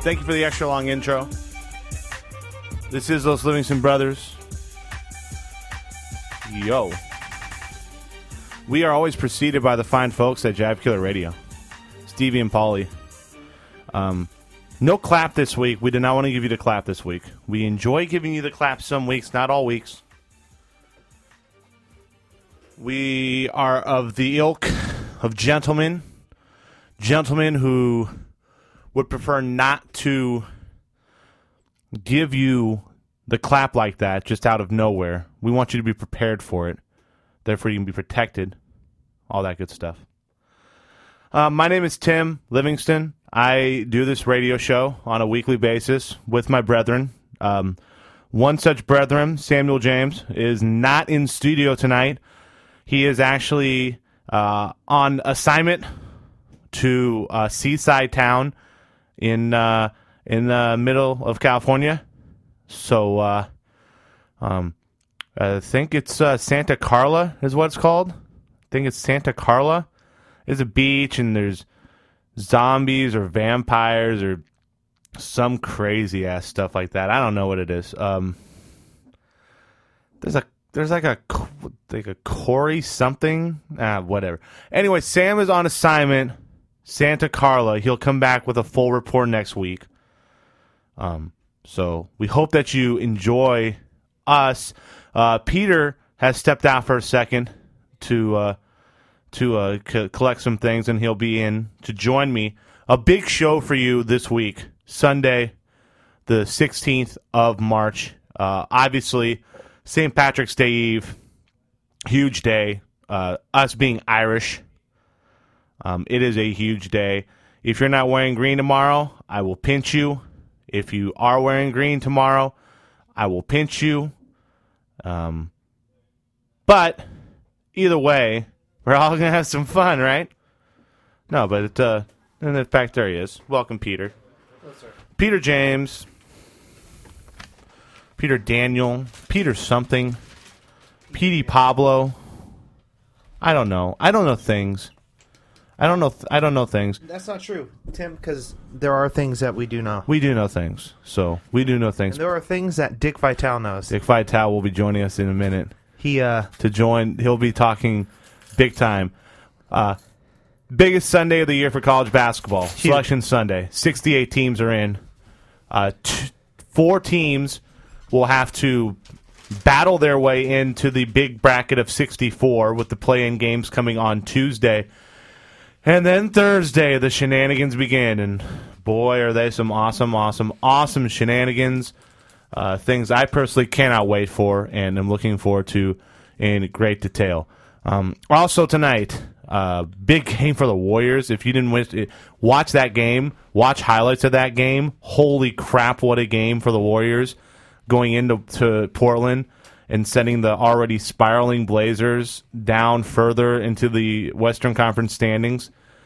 Thank you for the extra long intro. This is Los Livingston Brothers. Yo. We are always preceded by the fine folks at Jive Killer Radio. Stevie and Paulie. No clap this week. We did not want to give you the clap this week. We enjoy giving you the clap some weeks, not all weeks. We are of the ilk of gentlemen who would prefer not to give you the clap like that just out of nowhere. We want you to be prepared for it. Therefore, you can be protected. All that good stuff. My name is Tim Livingston. I do this radio show on a weekly basis with my brethren. One such brethren, Samuel James, is not in studio tonight. He is actually on assignment to a seaside town in the middle of California. So I think it's Santa Carla is what it's called. I think it's Santa Carla. There's a beach and there's zombies or vampires or some crazy ass stuff like that. I don't know what it is. There's like a Corey something. Whatever. Anyway, Sam is on assignment. Santa Carla. He'll come back with a full report next week. So we hope that you enjoy us. Peter has stepped out for a second to collect some things, and he'll be in to join me. A big show for you this week, Sunday, the 16th of March. Obviously, St. Patrick's Day Eve, huge day. Us being Irish, it is a huge day. If you're not wearing green tomorrow, I will pinch you. If you are wearing green tomorrow, I will pinch you. But either way, we're all going to have some fun, right? No, but in fact, there he is. Welcome, Peter. Hello, sir. Peter James. Peter Daniel. Peter something. Petey Pablo. I don't know. I don't know things. I don't know things. That's not true, Tim, because there are things that we do know. We do know things. So, we do know things. And there are things that Dick Vitale knows. Dick Vitale will be joining us in a minute. He'll be talking big time. Biggest Sunday of the year for college basketball. Huge. Selection Sunday. 68 teams are in. 4 teams will have to battle their way into the big bracket of 64 with the play-in games coming on Tuesday. And then Thursday, the shenanigans begin. And boy, are they some awesome shenanigans. Things I personally cannot wait for and am looking forward to in great detail. Also tonight, big game for the Warriors. If you didn't watch that game, watch highlights of that game. Holy crap, what a game for the Warriors going into Portland and sending the already spiraling Blazers down further into the Western Conference standings.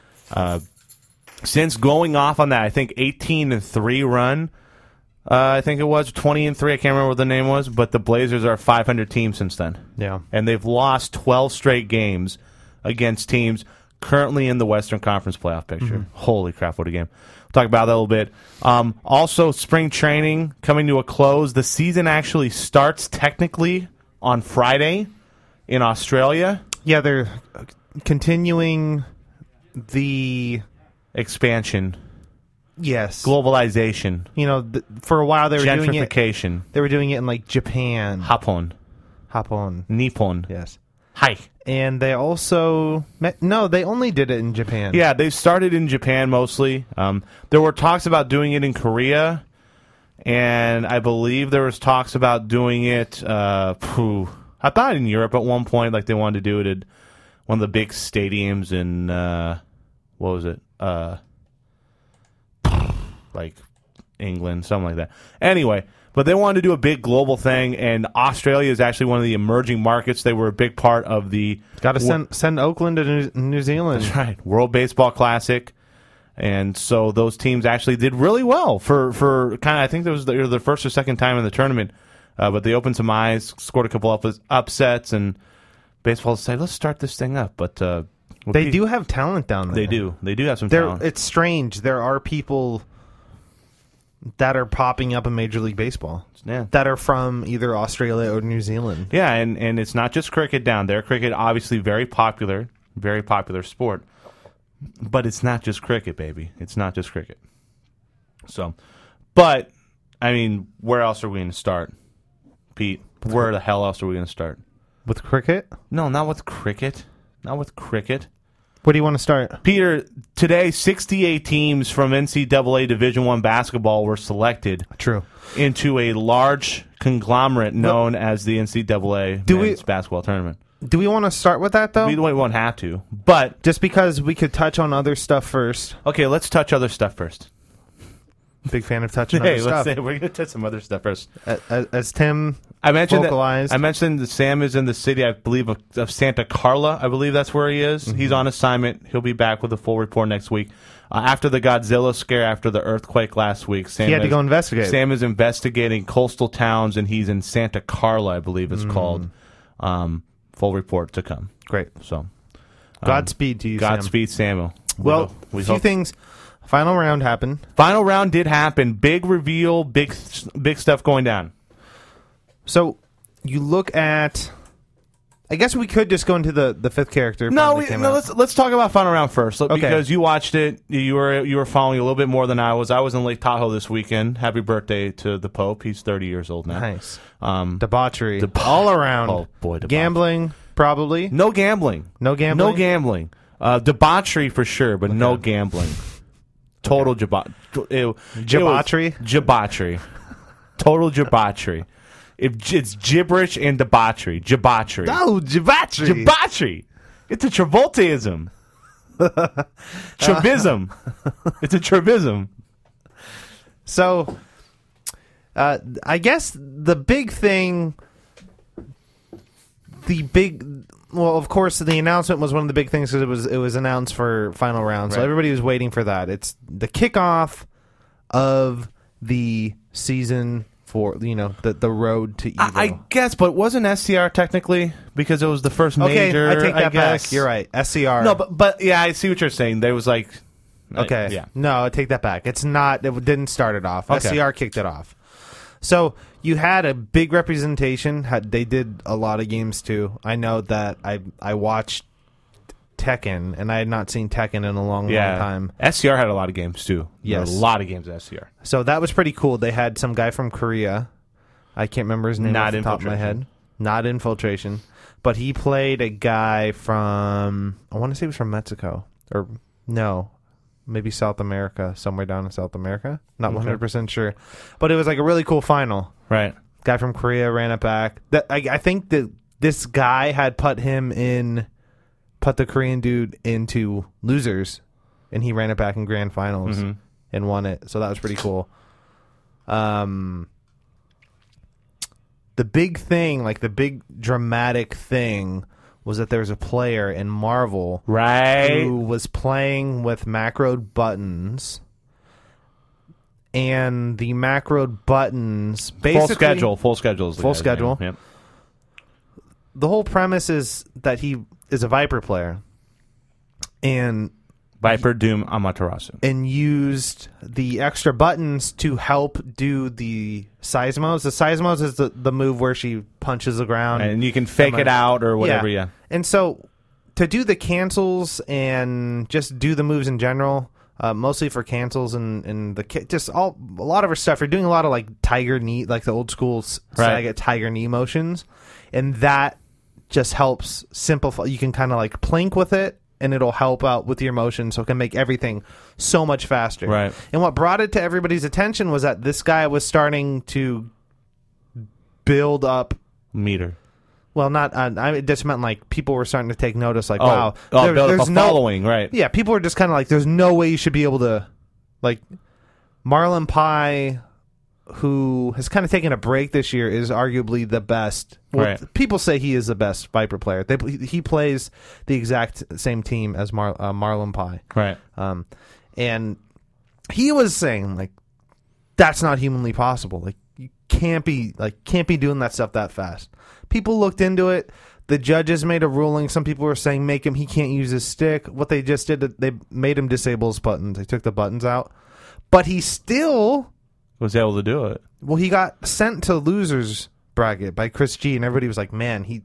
Since going off on that, I think 18-3 run, I think it was 20-3. I can't remember what the name was, but the Blazers are a 500 team since then. Yeah, and they've lost 12 straight games against teams currently in the Western Conference playoff picture. Mm-hmm. Holy crap, what a game! We'll talk about that a little bit. Also, spring training coming to a close. The season actually starts technically on Friday in Australia. Yeah, they're continuing the expansion. Yes. Globalization. You know, for a while they were doing it. Gentrification. They were doing it in like Japan. Hapon. Nippon. Yes. Hi. And they also... No, they only did it in Japan. Yeah, they started in Japan mostly. There were talks about doing it in Korea, and I believe there was talks about doing it... I thought in Europe at one point, like they wanted to do it at one of the big stadiums in... what was it? Like England, something like that. Anyway... But they wanted to do a big global thing, and Australia is actually one of the emerging markets. They were a big part of the... Got to send Oakland to New Zealand. That's right. World Baseball Classic. And so those teams actually did really well for kind of... I think it was the first or second time in the tournament. But they opened some eyes, scored a couple upsets, and baseball decided, let's start this thing up. But they do have talent down there. They do. They do have some talent. It's strange. There are people... that are popping up in Major League Baseball. Yeah. That are from either Australia or New Zealand. Yeah, and it's not just cricket down there. Cricket, obviously, very popular sport. But it's not just cricket, baby. It's not just cricket. So, but, I mean, where else are we going to start? Pete, where the hell else are we going to start? With cricket? No, not with cricket. Not with cricket. Where do you want to start? Peter, today 68 teams from NCAA Division I basketball were selected True. into a large conglomerate known as the NCAA men's basketball tournament. Do we want to start with that, though? We won't have to, but... Just because we could touch on other stuff first. Okay, let's touch other stuff first. Big fan of touching other stuff. We're going to touch some other stuff first. As Tim I mentioned vocalized. I mentioned that Sam is in the city, I believe, of Santa Carla. I believe that's where he is. Mm-hmm. He's on assignment. He'll be back with a full report next week. After the Godzilla scare, after the earthquake last week, Sam he had to go investigate. Sam is investigating coastal towns, and he's in Santa Carla, I believe it's called. Full report to come. Great. So, Godspeed to you, Godspeed, Samuel. Well, a few things. Final round happened. Final round did happen. Big reveal, big stuff going down. So, you look at... I guess we could just go into the fifth character. Let's talk about Final Round first, okay. Because you watched it. You were following a little bit more than I was. I was in Lake Tahoe this weekend. Happy birthday to the Pope. He's 30 years old now. Nice. Debauchery. all around. Oh boy, debauchery. Gambling, probably. No gambling. No gambling? No gambling. Debauchery for sure, but no gambling. Total debauchery. Debauchery. Total debauchery. It's gibberish and debauchery. Debauchery. No, debauchery. Debauchery. It's a Travoltaism. Trebism. It's a Trebism. So, I guess the big thing, well, of course, the announcement was one of the big things because it was announced for Final Round. So everybody was waiting for that. It's the kickoff of the season for, the road to evil. I guess, but wasn't SCR technically because it was the first major? Okay, I take that back. You're right. SCR. No, but yeah, I see what you're saying. There was like... Okay. Yeah. No, I take that back. It's not... It didn't start it off. Okay. SCR kicked it off. So you had a big representation. They did a lot of games too. I know that I watched Tekken, and I had not seen Tekken in a long time. SCR had a lot of games too. Yes. A lot of games at SCR. So that was pretty cool. They had some guy from Korea. I can't remember his name off the top of my head. Not Infiltration. But he played a guy from... I want to say he was from Mexico. Or, no. Maybe South America. Somewhere down in South America. Not 100% sure. But it was like a really cool final. Right. Guy from Korea ran it back. I think that this guy had put the Korean dude into losers, and he ran it back in grand finals and won it. So that was pretty cool. The big thing, like the big dramatic thing, was that there was a player in Marvel who was playing with macroed buttons. And the macroed buttons basically... Full schedule. Full schedule. Yep. The whole premise is that he is a Viper player. And... Viper, Doom, Amaterasu. And used the extra buttons to help do the seismos. The seismos is the move where she punches the ground. And you can fake it out or whatever, yeah. And so, to do the cancels and just do the moves in general, mostly for cancels and a lot of her stuff, you're doing a lot of like tiger knee, like the old school Saga tiger knee motions. And that just helps simplify. You can kind of like plink with it, and it'll help out with your motion, so it can make everything so much faster. Right. And what brought it to everybody's attention was that this guy was starting to build up meter. Well, not. It just meant like people were starting to take notice. Like, wow, there's build up a following, right? Yeah, people were just kind of like, there's no way you should be able to, like, Marlon Pye, who has kind of taken a break this year, is arguably the best. Well, right. People say he is the best Viper player. He plays the exact same team as Marlon Pye. Right. And he was saying, like, that's not humanly possible. Like, you can't be doing that stuff that fast. People looked into it. The judges made a ruling. Some people were saying he can't use his stick. What they just did, they made him disable his buttons. They took the buttons out. But he still was able to do it. Well, he got sent to losers bracket by Chris G, and everybody was like, "Man, he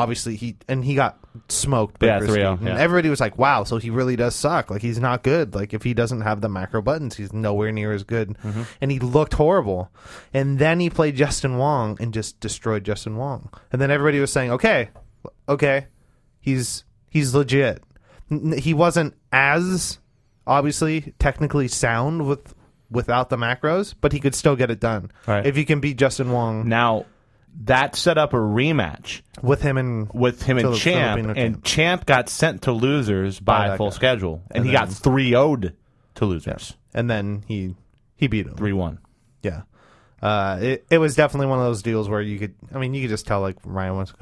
got smoked by Chris G." 3-0, And yeah. everybody was like, "Wow, so he really does suck. Like he's not good. Like if he doesn't have the macro buttons, he's nowhere near as good." Mm-hmm. And he looked horrible. And then he played Justin Wong and just destroyed Justin Wong. And then everybody was saying, "Okay, he's legit." He wasn't as obviously technically sound without the macros, but he could still get it done. Right. If you can beat Justin Wong Now, that set up a rematch with him and Champ, Filipino and Champ got sent to losers By by that full guy. schedule, and he then- got 3-0'd to losers. and then he beat him. 3-1. Yeah. It was definitely one of those deals where you could just tell like Ryan wasn't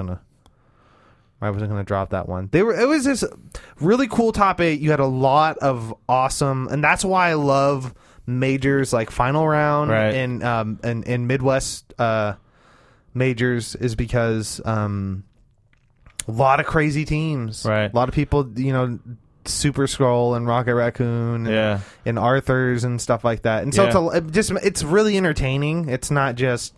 gonna drop that one. It was this really cool top 8. You had a lot of awesome, and that's why I love majors like final round Right. and Midwest majors, is because a lot of crazy teams. Right. A lot of people, Super Scroll and Rocket Raccoon and Arthur's and stuff like that. And so it's really entertaining. It's not just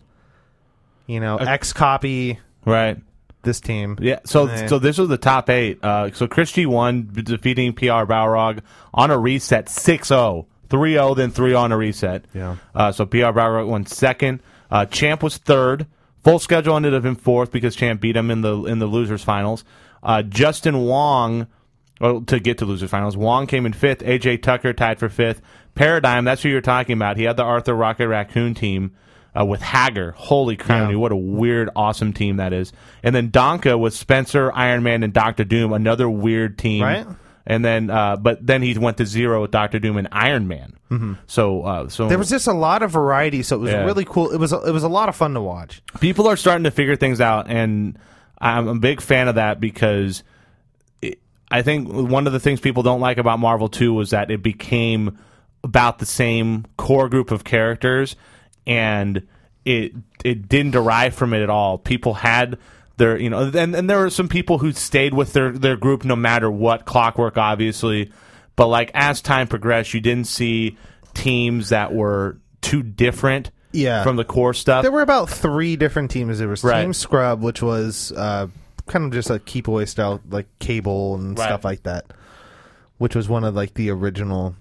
X copy Right. this team. Yeah, so this was the top 8. So Chris G won, defeating PR Balrog on a reset 6-0. 3-0, then 3-0 on a reset. Yeah. So PR Balrog won second. Champ was third. Full schedule ended up in fourth because Champ beat him in the losers finals. Justin Wong, to get to losers finals, Wong came in fifth. AJ Tucker tied for fifth. Paradigm, that's who you're talking about. He had the Arthur Rocket Raccoon team. With Hager. Holy crap, what a weird, awesome team that is. And then Donka with Spencer, Iron Man, and Dr. Doom, another weird team. Right. And then, but then he went to 0 with Dr. Doom and Iron Man. Mm-hmm. So there was just a lot of variety, so it was Yeah. really cool. It was a lot of fun to watch. people are starting to figure things out, and I'm a big fan of that because I think one of the things people don't like about Marvel 2 was that it became about the same core group of characters, and it didn't derive from it at all. People had their, and there were some people who stayed with their group no matter what. Clockwork, obviously, but like as time progressed, you didn't see teams that were too different from the core stuff. There were about 3 different teams. There was Right. Team Scrub, which was kind of just a keep away style, like Cable and Right. stuff like that, which was one of like the original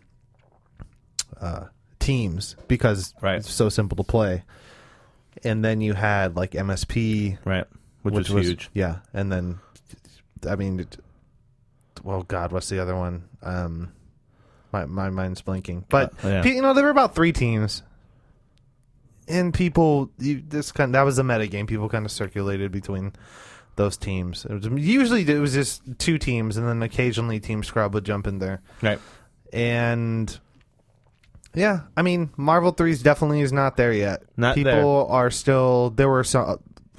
teams because Right. it's so simple to play. And then you had like MSP, Right, which was huge. Yeah, and then well, God, what's the other one? My mind's blinking. But there were about 3 teams, and people that was the meta game. People kind of circulated between those teams. Usually it was just 2 teams, and then occasionally Team Scrub would jump in there. Right. And yeah, Marvel 3 definitely is not there yet. People are still. There were some.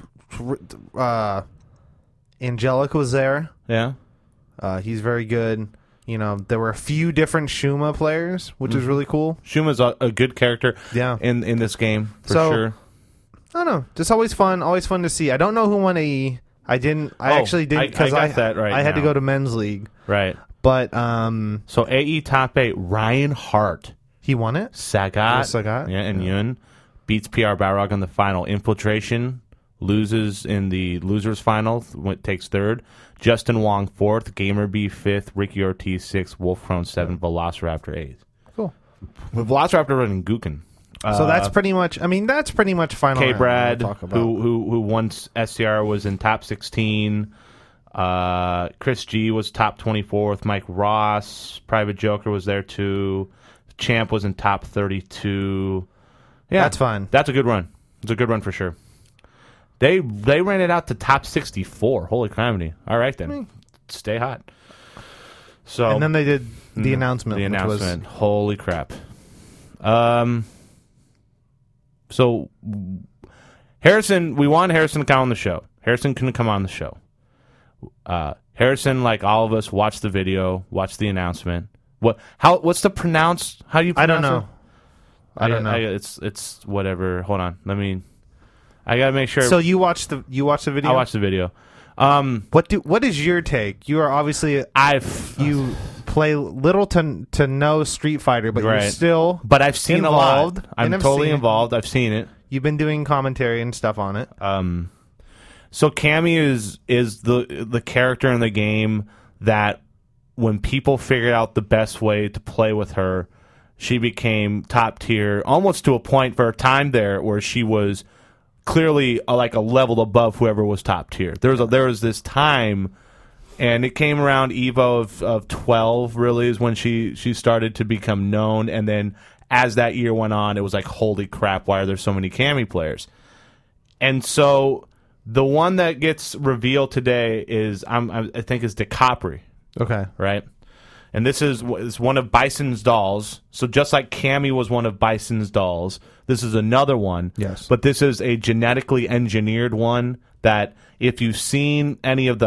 Angelic was there. Yeah. He's very good. There were a few different Shuma players, which is really cool. Shuma's a good character in this game, for sure. I don't know. Just always fun to see. I don't know who won AE. I actually didn't because I got that right I had now. to go to men's league. Right. But so AE top 8, Ryan Hart. He won it? Sagat. Yeah, and Yun beats PR Balrog in the final. Infiltration loses in the losers final, takes third. Justin Wong 4th, Gamer B 5th, Ricky Ortiz 6th, Wolfcrone 7th, Velociraptor 8th. Cool. With Velociraptor running Gookin. So that's pretty much. That's pretty much final. K. round Brad, we'll talk about. who once SCR was in top 16. Chris G was top 24th. Mike Ross, Private Joker was there too. Champ was in top 32. Yeah, That's fine. That's a good run. It's a good run for sure. They ran it out to top 64. Holy criminy! All right then, stay hot. So And then they did the announcement. The which announcement. Holy crap. So Harrison, we want Harrison to come on the show. Harrison couldn't come on the show. Harrison, like all of us, watched the video, watched the announcement. What's the pronounce? How do you I pronounce don't know. it? I don't know. It's whatever. Hold on. I gotta make sure. So you watched the video? I watched the video. What is your take? You are obviously I've you play little to no Street Fighter, but you're still. But I've seen involved, a lot. I'm totally involved. I've seen it. You've been doing commentary and stuff on it. So Cammy is the character in the game that when people figured out the best way to play with her, she became top tier, almost to a point for a time there where she was clearly like a level above whoever was top tier. There was this time, and it came around Evo of 12 really is when she started to become known, and then as that year went on, it was like, holy crap, why are there so many Cammy players? And so the one that gets revealed today is I think is DeCapri. Okay. Right? And this is one of Bison's dolls. So just like Cammy was one of Bison's dolls, this is another one. Yes. But this is a genetically engineered one that if you've seen any of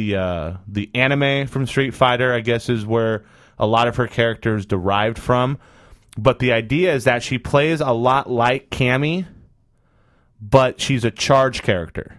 the anime from Street Fighter, I guess is where a lot of her characters derived from. But the idea is that she plays a lot like Cammy, but she's a charge character.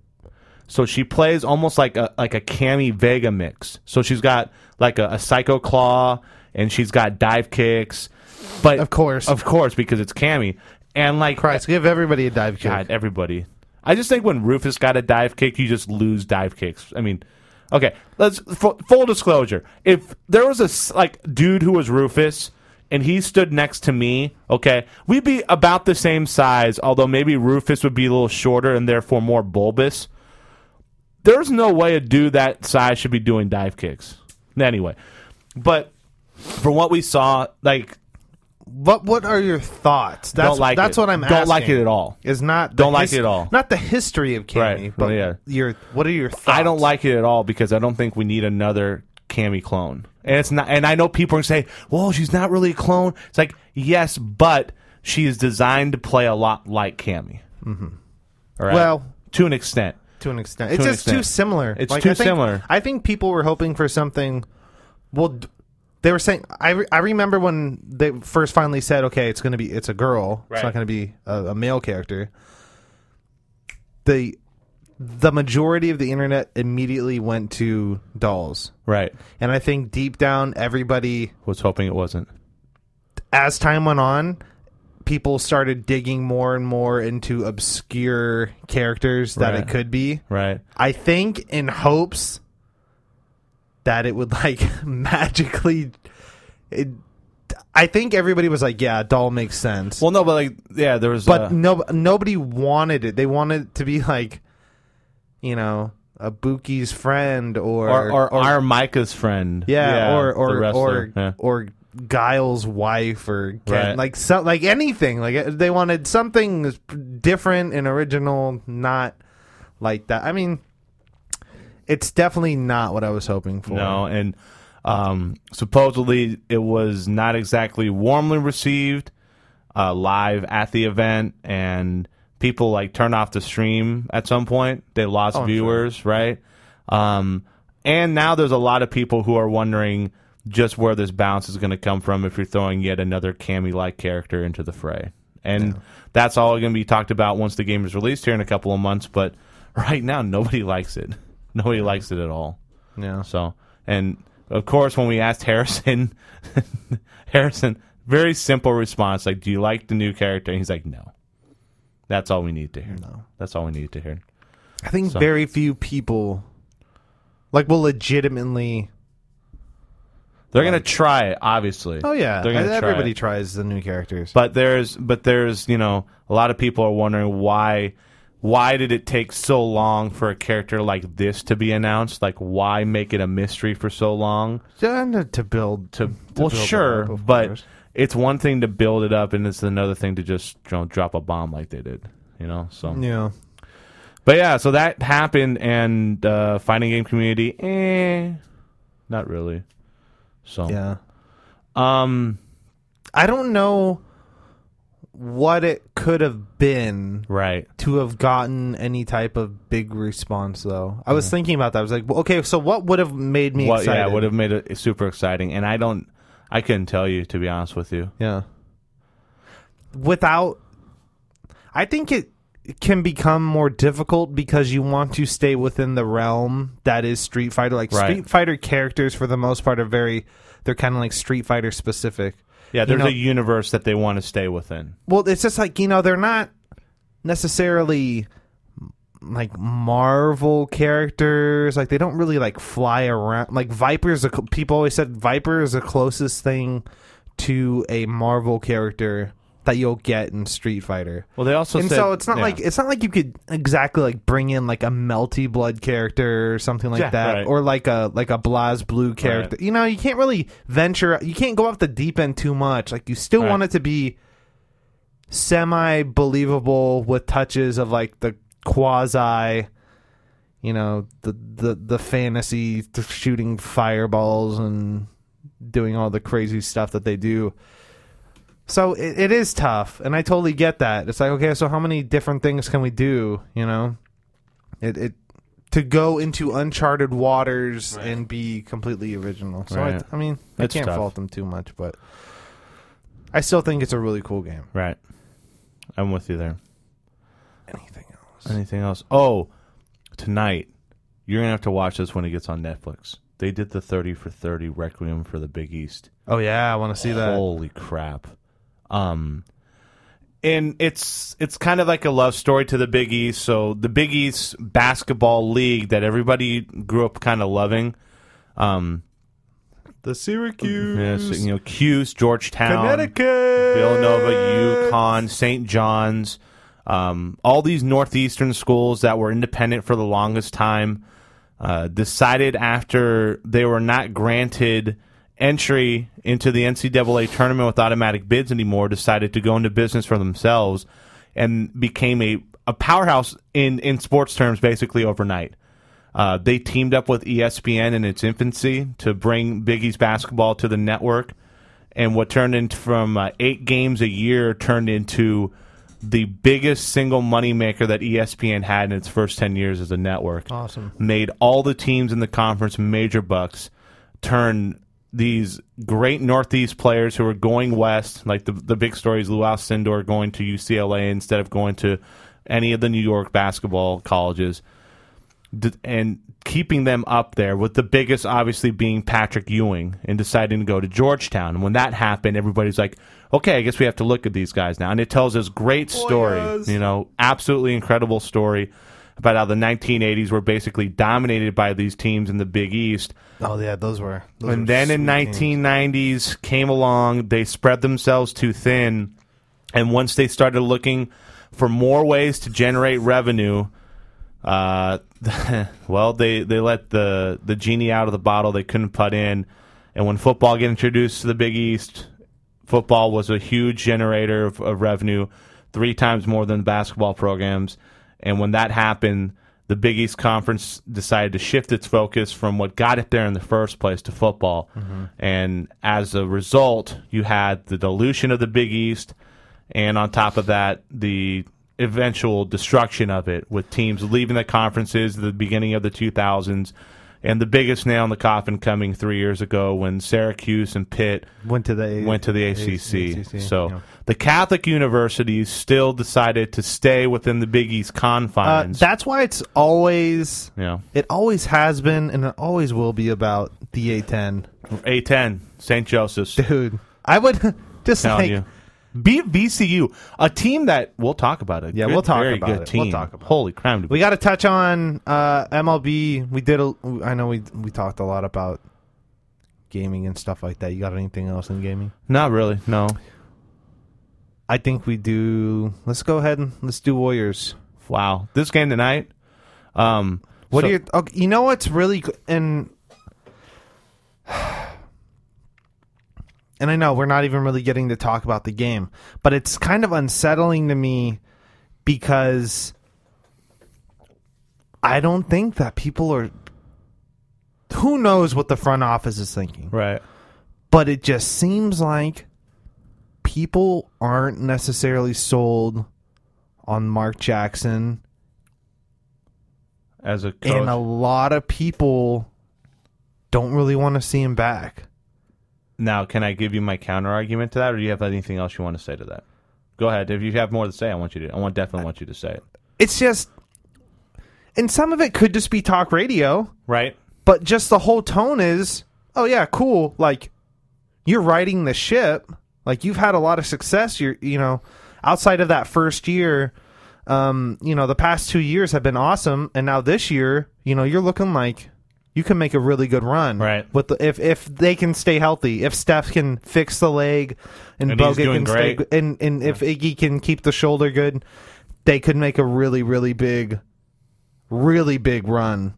So she plays almost like a Cammy Vega mix. So she's got like a Psycho Claw, and she's got dive kicks. But of course, because it's Cammy. And like, Christ, give everybody a dive kick. God, everybody. I just think when Rufus got a dive kick, you just lose dive kicks. I mean, okay, let's full disclosure. If there was a dude who was Rufus and he stood next to me, okay, we'd be about the same size, although maybe Rufus would be a little shorter and therefore more bulbous. There's no way a dude that size should be doing dive kicks. Anyway, but from what we saw, like, what are your thoughts? That's what I'm asking. Don't like it at all. Don't like it at all. Not the history of Cammy, but what are your thoughts? I don't like it at all because I don't think we need another Cammy clone. And it's not. And I know people are going to say, "Well, she's not really a clone." It's like, yes, but she is designed to play a lot like Cammy. Mm-hmm. All right? Well, to an extent. It's just too similar. It's too similar. I think people were hoping for something. Well, they were saying. I remember when they first finally said, "Okay, it's a girl. Right. It's not going to be a male character." The majority of the internet immediately went to dolls, right? And I think deep down, everybody was hoping it wasn't. As time went on, people started digging more and more into obscure characters that it could be. Right. I think in hopes that it would like magically. I think everybody was like, "Yeah, doll makes sense." Well, no, but like, yeah, there was. But nobody wanted it. They wanted it to be like, you know, a Buki's friend or our Micah's friend. Or Guile's wife or like anything. Like they wanted something different and original, not like that. I mean, it's definitely not what I was hoping for. No, and supposedly it was not exactly warmly received live at the event, and people like turned off the stream at some point. They lost viewers, sure. Right? And now there's a lot of people who are wondering just where this bounce is going to come from if you're throwing yet another Cammy-like character into the fray. And that's all going to be talked about once the game is released here in a couple of months. But right now, nobody likes it. Nobody likes it at all. Yeah. So, and of course, when we asked Harrison, very simple response, like, "Do you like the new character?" And he's like, "No." That's all we need to hear. No. That's all we need to hear. I think very few people will legitimately. They're going to try it, obviously. Oh yeah, everybody try tries the new characters. But there's a lot of people are wondering why did it take so long for a character like this to be announced? Like, why make it a mystery for so long? To build. Well, sure, but it's one thing to build it up, and it's another thing to just drop a bomb like they did. So yeah. But yeah, so that happened, and fighting game community, not really. So yeah, I don't know what it could have been right to have gotten any type of big response, though. I was thinking about that. I was like, well, okay, so what would have made me excited? Yeah, would have made it super exciting, and I couldn't tell you, to be honest with you. Yeah. I think can become more difficult because you want to stay within the realm that is Street Fighter. Like Right. Street Fighter characters, for the most part, they're kind of like Street Fighter specific. Yeah, there's You know- a universe that they want to stay within. Well, it's just like, they're not necessarily like Marvel characters. Like, they don't really like fly around. Like Viper's people always said Viper is the closest thing to a Marvel character that you'll get in Street Fighter. Well, they also And said, so it's not yeah. like you could exactly like bring in like a Melty Blood character or something like Yeah, that, right. or like a Blaz Blue character. Right. You can't really venture. You can't go off the deep end too much. Like, you still Right. want it to be semi believable with touches of like the quasi, the fantasy shooting fireballs and doing all the crazy stuff that they do. So it is tough, and I totally get that. It's like, okay, so how many different things can we do? It to go into uncharted waters and be completely original. So Right. I It's can't tough. fault them too much, but I still think it's a really cool game. Right. I'm with you there. Anything else? Anything else? Oh, tonight, you're going to have to watch this when it gets on Netflix. They did the 30 for 30 Requiem for the Big East. Oh yeah, I want to see that. Holy crap. And it's kind of like a love story to the Big East. So the Big East basketball league that everybody grew up kind of loving. The Syracuse, Yes, Cuse, Georgetown, Connecticut, Villanova, UConn, St. John's, all these northeastern schools that were independent for the longest time decided after they were not granted entry into the NCAA tournament with automatic bids anymore, decided to go into business for themselves and became a powerhouse in sports terms basically overnight. They teamed up with ESPN in its infancy to bring Big East basketball to the network, and what turned into from 8 games a year turned into the biggest single moneymaker that ESPN had in its first 10 years as a network. Awesome. Made all the teams in the conference major bucks, turned these great Northeast players who were going west, like the big stories, Lou Alcindor going to UCLA instead of going to any of the New York basketball colleges, and keeping them up there, with the biggest obviously being Patrick Ewing, and deciding to go to Georgetown. And when that happened, everybody's like, okay, I guess we have to look at these guys now. And it tells this great story, absolutely incredible story about how the 1980s were basically dominated by these teams in the Big East. Oh yeah, those were. And then in 1990s came along, they spread themselves too thin, and once they started looking for more ways to generate revenue, well, they let the genie out of the bottle they couldn't put in. And when football got introduced to the Big East, football was a huge generator of revenue, 3 times more than the basketball programs. And when that happened, the Big East Conference decided to shift its focus from what got it there in the first place to football. Mm-hmm. And as a result, you had the dilution of the Big East, and on top of that, the eventual destruction of it, with teams leaving the conferences at the beginning of the 2000s, and the biggest nail in the coffin coming 3 years ago when Syracuse and Pitt went to the ACC. So yeah. the Catholic universities still decided to stay within the Big East confines. That's why it's always, Yeah. it always has been, and it always will be about the A10. A10, St. Joseph's. Dude, I would just Telling like... you. Beat VCU, a team that we'll talk about it. Yeah, we'll talk very about good it. team. We'll talk about Holy crap! We got to touch on MLB. I know we talked a lot about gaming and stuff like that. You got anything else in gaming? Not really. No. I think we do. Let's go ahead and let's do Warriors. Wow, this game tonight. What do you? Okay, you know what's really and I know we're not even really getting to talk about the game, but it's kind of unsettling to me because I don't think that people are. Who knows what the front office is thinking? Right. But it just seems like people aren't necessarily sold on Mark Jackson, As a coach. and a lot of people don't really want to see him back. Now, can I give you my counter argument to that, or do you have anything else you want to say to that? Go ahead. If you have more to say, definitely want you to say it. It's just, and some of it could just be talk radio, Right. but just the whole tone is, oh yeah, cool. Like, you're riding the ship. Like, you've had a lot of success. Outside of that first year, the past 2 years have been awesome, and now this year, you're looking like you can make a really good run. Right. With if they can stay healthy, if Steph can fix the leg, and Bogut can stay, and if Iggy can keep the shoulder good, they could make a really, really big run.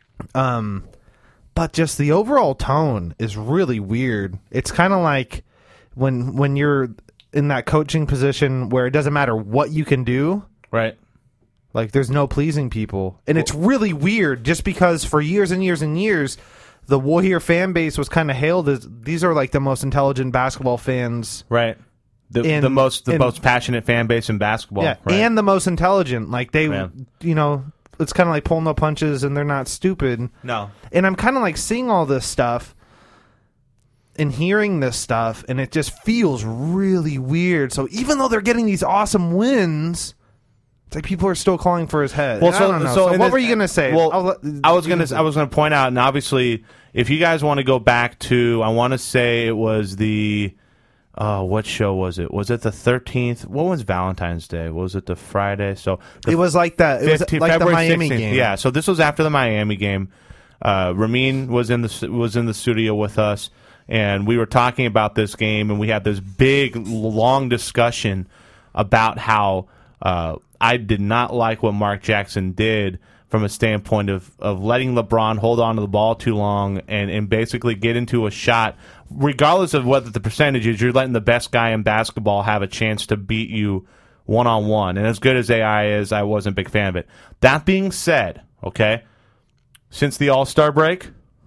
But just the overall tone is really weird. It's kind of like when you're in that coaching position where it doesn't matter what you can do. Right. Like, there's no pleasing people. And it's really weird just because for years and years and years, the Warrior fan base was kind of hailed as these are like the most intelligent basketball fans. Right. The most passionate fan base in basketball. Yeah, right. and the most intelligent. Like, they, it's kind of like pulling no punches and they're not stupid. No. And I'm kind of like seeing all this stuff and hearing this stuff, and it just feels really weird. So even though they're getting these awesome wins, it's like people are still calling for his head. Well, I don't know. So what were you going to say? Well, I was going to point out, and obviously, if you guys want to go back to, I want to say it was the, what show was it? Was it the 13th? What was Valentine's Day? Was it the Friday? So it was like that. It was like the Miami 16th. game. Yeah. So this was after the Miami game. Ramin was in the studio with us, and we were talking about this game, and we had this big, long discussion about how I did not like what Mark Jackson did from a standpoint of letting LeBron hold on to the ball too long and basically get into a shot, regardless of what the percentage is. You're letting the best guy in basketball have a chance to beat you one-on-one. And as good as AI is, I wasn't a big fan of it. That being said, okay, since the All-Star break,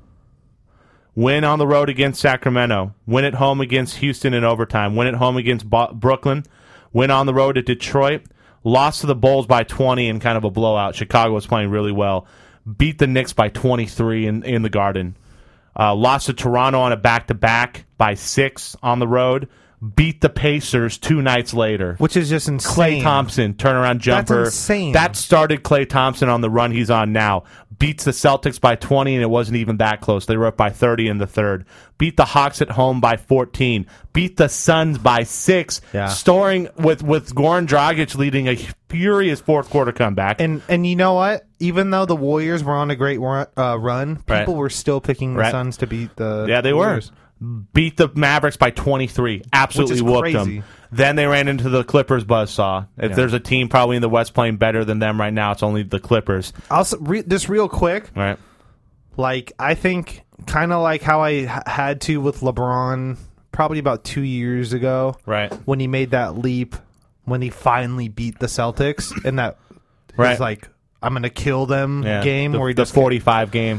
win on the road against Sacramento, win at home against Houston in overtime, win at home against Brooklyn, win on the road at Detroit, lost to the Bulls by 20 in kind of a blowout. Chicago was playing really well. Beat the Knicks by 23 in the Garden. Lost to Toronto on a back-to-back by 6 on the road. Beat the Pacers 2 nights later. Which is just Klay insane. Thompson, turnaround jumper. That's insane. That started Klay Thompson on the run he's on now. Beats the Celtics by 20, and it wasn't even that close. They were up by 30 in the third. Beat the Hawks at home by 14. Beat the Suns by 6. Yeah. Storing with Goran Dragic leading a furious fourth-quarter comeback. And you know what? Even though the Warriors were on a great run, people were still picking the Suns to beat the Yeah, they Warriors. were. Beat the Mavericks by 23. Absolutely whooped them. Then they ran into the Clippers buzzsaw. If there's a team probably in the West playing better than them right now, it's only the Clippers. Also, just real quick, right? Like, I think kind of like how I had to with LeBron probably about 2 years ago. Right. When he made that leap, when he finally beat the Celtics, and that was like, I'm going to kill them game. Where he the 45 game,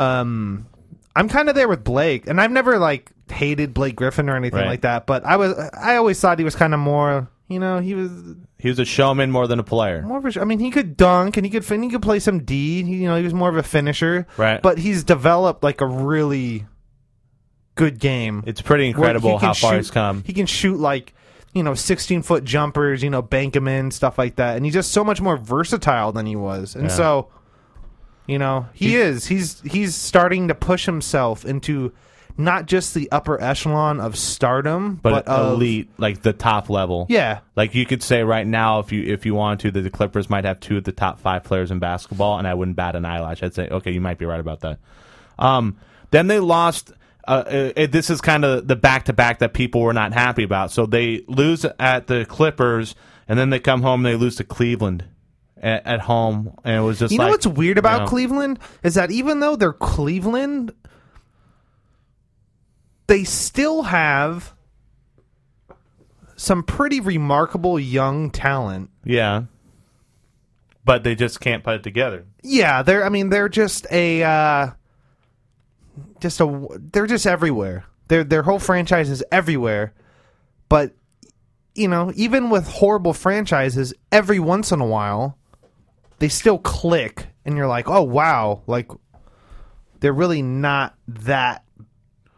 I'm kind of there with Blake, and I've never like hated Blake Griffin or anything like that. But I always thought he was kind of more, he was a showman more than a player. He could dunk and he could play some D. He was more of a finisher, right? But he's developed like a really good game. It's pretty incredible how far he's come. He can shoot like 16-foot jumpers, bank them in, stuff like that, and he's just so much more versatile than he was, and so. He's starting to push himself into not just the upper echelon of stardom, but elite, like the top level. Yeah. Like you could say right now, if you wanted to, that the Clippers might have 2 of the top 5 players in basketball, and I wouldn't bat an eyelash. I'd say, okay, you might be right about that. Then they lost. This is kind of the back-to-back that people were not happy about. So they lose at the Clippers, and then they come home and they lose to Cleveland. At home, and it was just know what's weird about Cleveland is that even though they're Cleveland, they still have some pretty remarkable young talent. Yeah, but they just can't put it together. Yeah, they're just they're just everywhere. Their whole franchise is everywhere, but even with horrible franchises, every once in a while. They still click, and you're like, oh, wow. Like, they're really not that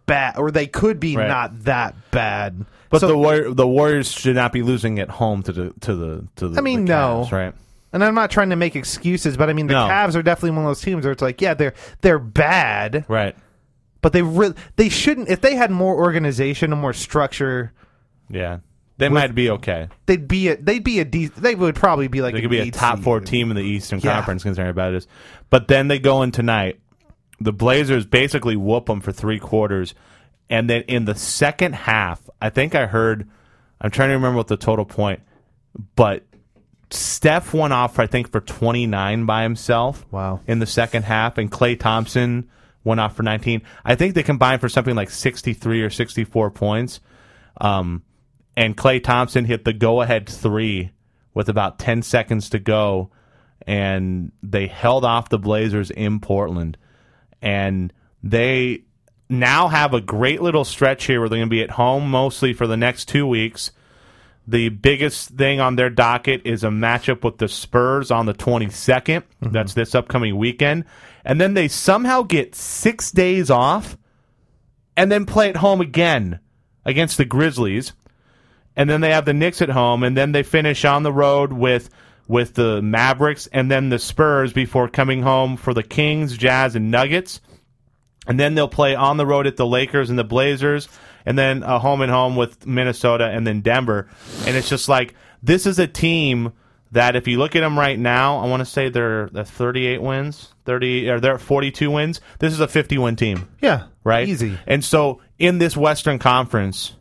bad, or they could be Right. not that bad. But So- the Warriors should not be losing at home to the. I mean, the no. Cavs, right? And I'm not trying to make excuses, but I mean, the No. Cavs are definitely one of those teams where it's like, yeah, they're bad, Right. but they shouldn't. If they had more organization and more structure, Yeah. They might be okay. they would probably be like They could be a 8 top seed. 4 team in the Eastern Yeah. Conference, considering about this. But then they go in tonight. The Blazers basically whoop them for 3 quarters, and then in the second half, I think I heard. I'm trying to remember what the total point, but Steph went off, I think, for 29 by himself. Wow. In the second half, and Klay Thompson went off for 19. I think they combined for something like 63 or 64 points. And Klay Thompson hit the go-ahead 3 with about 10 seconds to go, and they held off the Blazers in Portland. And they now have a great little stretch here where they're going to be at home mostly for the next 2 weeks. The biggest thing on their docket is a matchup with the Spurs on the 22nd. Mm-hmm. That's this upcoming weekend. And then they somehow get 6 days off and then play at home again against the Grizzlies. And then they have the Knicks at home, and then they finish on the road with the Mavericks and then the Spurs before coming home for the Kings, Jazz, and Nuggets. And then they'll play on the road at the Lakers and the Blazers, and then a home and home with Minnesota and then Denver. And it's just like, this is a team that if you look at them right now, I want to say they're 38 wins, they're 42 wins. This is a 50-win team. Yeah, right? easy. And so in this Western Conference,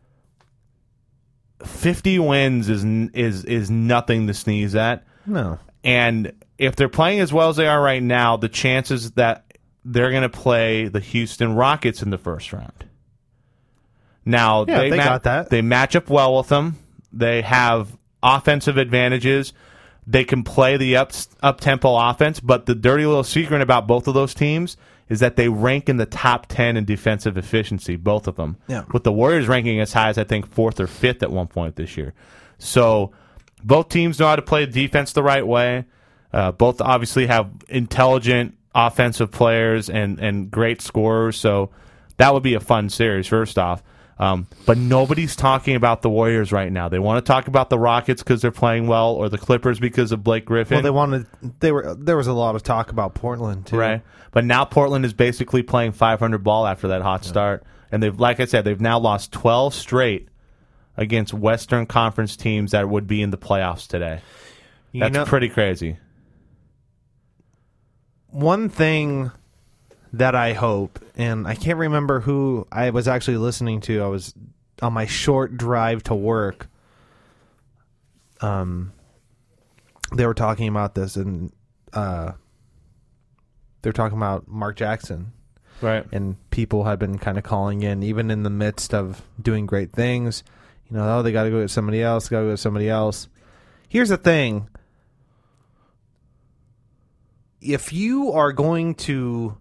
50 wins is nothing to sneeze at. No. And if they're playing as well as they are right now, the chances that they're going to play the Houston Rockets in the first round. Now, Yeah, they got that. They match up well with them. They have offensive advantages. They can play the up-tempo offense, but the dirty little secret about both of those teams is that they rank in the top 10 in defensive efficiency, both of them. Yeah. With the Warriors ranking as high as, I think, 4th or 5th at one point this year. So both teams know how to play defense the right way. Both obviously have intelligent offensive players and great scorers, so that would be a fun series, first off. But nobody's talking about the Warriors right now. They want to talk about the Rockets because they're playing well, or the Clippers because of Blake Griffin. Well, there was a lot of talk about Portland too. Right. But now Portland is basically playing 500 ball after that hot start. And they've, like I said, they've now lost 12 straight against Western Conference teams that would be in the playoffs today. That's pretty crazy. One thing that I hope, and I can't remember who I was actually listening to. I was on my short drive to work. They were talking about this, and they're talking about Mark Jackson. Right. And people had been kind of calling in, even in the midst of doing great things. You know, they got to go get somebody else. Here's the thing. If you are going to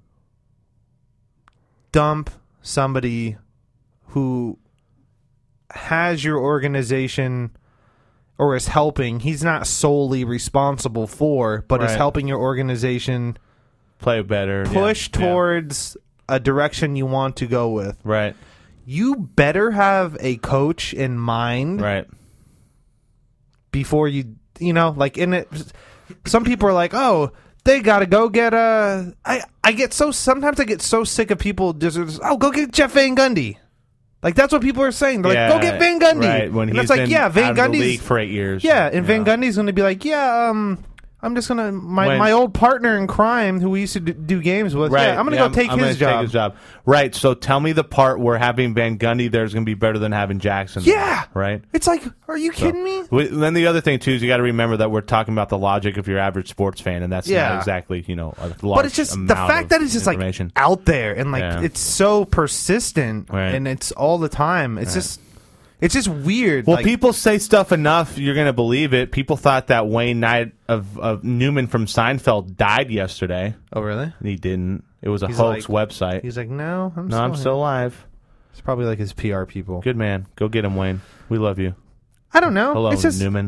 dump somebody who has your organization or is helping, he's not solely responsible for, but is Right. helping your organization Play better. push Yeah. towards a direction you want to go with. Right. You better have a coach in mind Right. before you know, like in it. Some people are like, oh, they got to go get sometimes I get so sick of people just, oh, go get Jeff Van Gundy. Like, that's what people are saying. They're like, go get Van Gundy. Right. When and he's it's like, been yeah, Van out of the Gundy's league for 8 years. yeah, and Van Gundy's going to be like, yeah, I'm just going to, my old partner in crime who we used to do games with, Right. yeah, I'm going to go take his job. Take his job. Right. So tell me the part where having Van Gundy there is going to be better than having Jackson. Yeah. Right. It's like, are you kidding me? Then the other thing too is you got to remember that we're talking about the logic of your average sports fan, and that's Yeah. not exactly a large. But it's just the fact that it's just like out there and like it's so persistent and it's all the time. It's just weird. Well, like, people say stuff enough, you're going to believe it. People thought that Wayne Knight of Newman from Seinfeld died yesterday. oh really? He didn't. It was a He's hoax like- website. He's like, no, I'm still alive. It's probably like his PR people. Good man. Go get him, Wayne. We love you. I don't know. Hello, it's just, Newman.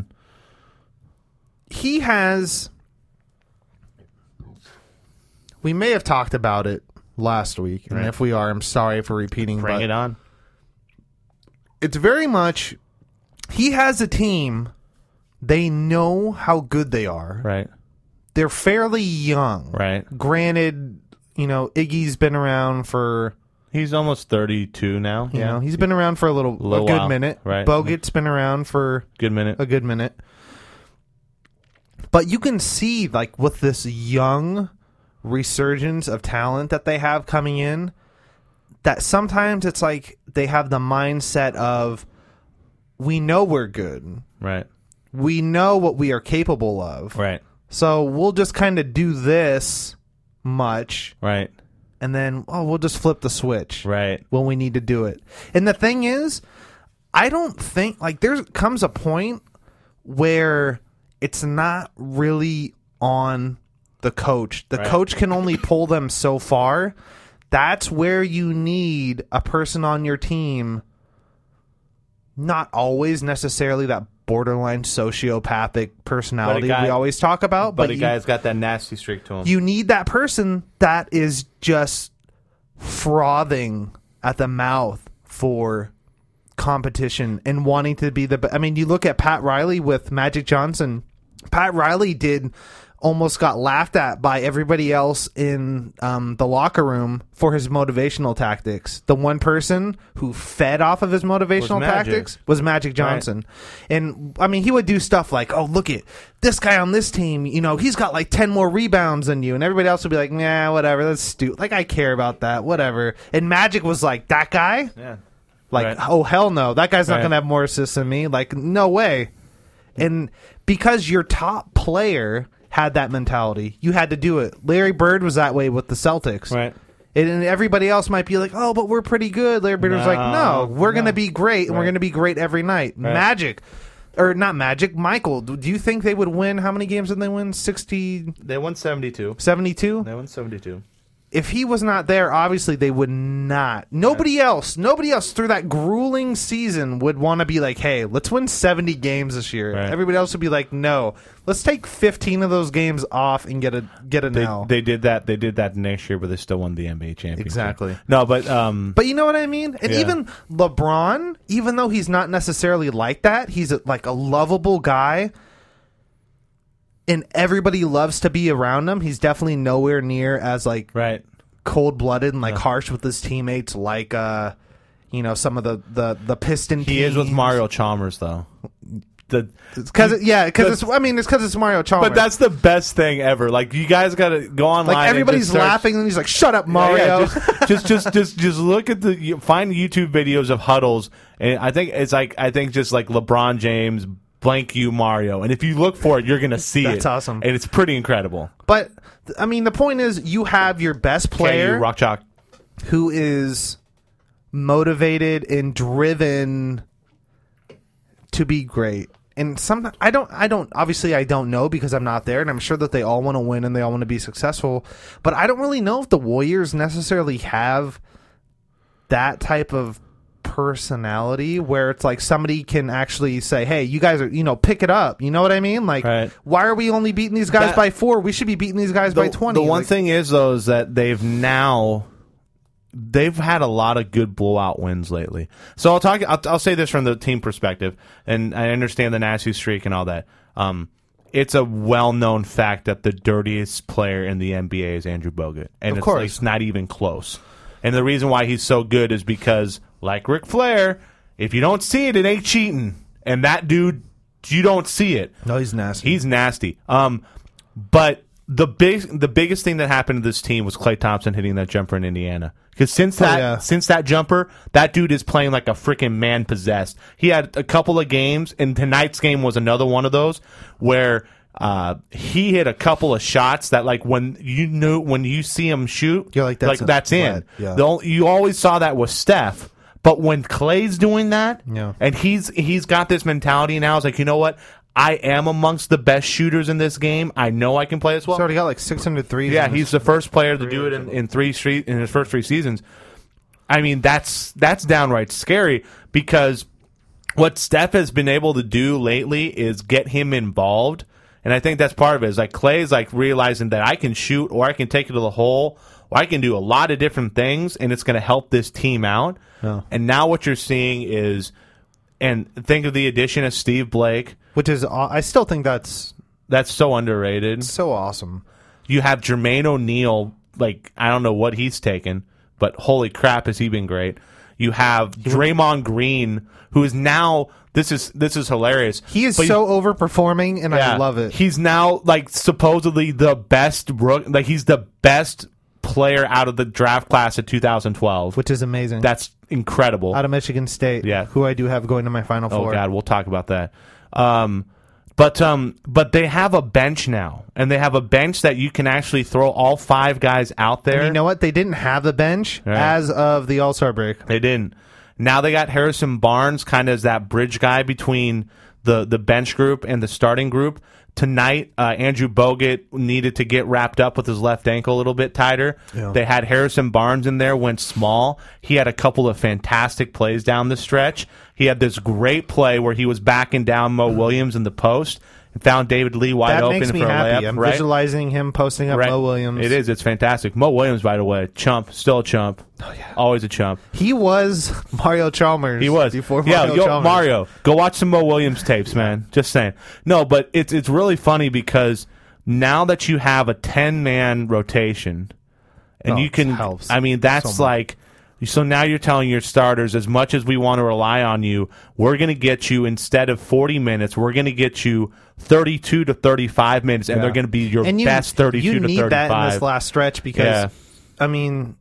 we may have talked about it last week. And Right. if we are, I'm sorry for repeating. Bring but it on. it's very much, he has a team, they know how good they are. Right. They're fairly young. Right. Granted, Iggy's been around for, He's almost 32 now. he's been around for a good while. minute. Right. Bogut's been around for Good minute. a good minute. But you can see, like, with this young resurgence of talent that they have coming in, that sometimes it's like they have the mindset of, we know we're good. Right. We know what we are capable of. Right. So we'll just kind of do this much, Right. and then, we'll just flip the switch Right. when we need to do it. And the thing is, I don't think, like, there comes a point where it's not really on the coach. The Right. coach can only pull them so far. That's where you need a person on your team, not always necessarily that borderline sociopathic personality we always talk about, But but a guy's got that nasty streak to him. you need that person that is just frothing at the mouth for competition and wanting to be the I mean, you look at Pat Riley with Magic Johnson. Pat Riley almost got laughed at by everybody else in the locker room for his motivational tactics. The one person who fed off of his motivational tactics was Magic Johnson. Right. And, I mean, he would do stuff like, oh, look at this guy on this team. He's got like 10 more rebounds than you. And everybody else would be like, nah, whatever. That's stupid. Like, I care about that. Whatever. And Magic was like, that guy? Yeah. Like, oh, hell no. That guy's not going to have more assists than me. Like, no way. And because your top player had that mentality, you had to do it. Larry Bird was that way with the Celtics. Right. And everybody else might be like, oh, but we're pretty good. Larry Bird was like, no, we're going to be great, and we're going to be great every night. Right. Michael, do you think they would win? How many games did they win? 60? They won 72. 72? They won 72. If he was not there, obviously they would not. Nobody else through that grueling season would want to be like, hey, let's win 70 games this year. Right. Everybody else would be like, no, let's take 15 of those games off and get an L. They did that. They did that next year, but they still won the NBA championship. Exactly. No, but you know what I mean? And even LeBron, even though he's not necessarily like that, he's like a lovable guy. And everybody loves to be around him. He's definitely nowhere near as like cold-blooded and like harsh with his teammates, like some of the Piston teams. He is with Mario Chalmers though. It's because it's Mario Chalmers. But that's the best thing ever. Like, you guys got to go online. Like, everybody's laughing, and he's like, "Shut up, Mario!" Just look at find YouTube videos of huddles, and I think just like LeBron James. Blank you Mario, and if you look for it, you're gonna see it. That's awesome, and it's pretty incredible. But I mean, the point is, you have your best player, Rock Chalk, who is motivated and driven to be great. And I don't know because I'm not there, and I'm sure that they all want to win and they all want to be successful. But I don't really know if the Warriors necessarily have that type of personality where it's like somebody can actually say, hey, you guys are, pick it up. You know what I mean? Like, why are we only beating these guys by 4? We should be beating these guys by 20. The one thing is, though, is that they've had a lot of good blowout wins lately. So I'll say this from the team perspective, and I understand the nasty streak and all that. It's a well-known fact that the dirtiest player in the NBA is Andrew Bogut, and it's not even close. And the reason why he's so good is because, like Ric Flair, if you don't see it ain't cheating. And that dude, you don't see it. No, he's nasty. He's nasty. But the biggest thing that happened to this team was Klay Thompson hitting that jumper in Indiana. Because since that jumper, that dude is playing like a freaking man possessed. He had a couple of games, and tonight's game was another one of those where he hit a couple of shots that, like, when you see him shoot, you're like, that's in. Yeah. You always saw that with Steph, but when Klay's doing that, and he's got this mentality now, it's like, you know what? I am amongst the best shooters in this game. I know I can play as well. He's already got like 603. Yeah, he's the first player to do it in his first 3 seasons. I mean, that's downright scary because what Steph has been able to do lately is get him involved. And I think that's part of it. Is like Clay's like realizing that I can shoot, or I can take it to the hole, or I can do a lot of different things, and it's going to help this team out. Oh. And now what you're seeing is, and think of the addition of Steve Blake, which is I still think that's so underrated. so awesome. You have Jermaine O'Neal, like I don't know what he's taken, but holy crap, has he been great. You have Draymond Green, who is now this is hilarious. He is so overperforming, and I love it. He's now like supposedly the best he's the best player out of the draft class of 2012, which is amazing. That's incredible. Out of Michigan State, who I do have going to my Final Four. Oh God, we'll talk about that. But they have a bench now, and they have a bench that you can actually throw all 5 guys out there. And you know what? They didn't have the bench as of the All-Star break. They didn't. Now they got Harrison Barnes kind of as that bridge guy between the bench group and the starting group. Tonight, Andrew Bogut needed to get wrapped up with his left ankle a little bit tighter. Yeah. They had Harrison Barnes in there, went small. He had a couple of fantastic plays down the stretch. He had this great play where he was backing down Mo Williams in the post and found David Lee wide open for a layup. That makes me happy. I'm visualizing him posting up Mo Williams. It is. It's fantastic. Mo Williams, by the way, chump. Still a chump. Oh, yeah. Always a chump. He was Mario Chalmers. He was. Before Chalmers. Mario, go watch some Mo Williams tapes, man. Just saying. No, but it's really funny because now that you have a 10-man rotation, and you can, helps I mean, that's so like, so now you're telling your starters, as much as we want to rely on you, we're going to get you, instead of 40 minutes, we're going to get you 32 to 35 minutes, and they're going to be your best 32 to 35. You need that in this last stretch because, I mean,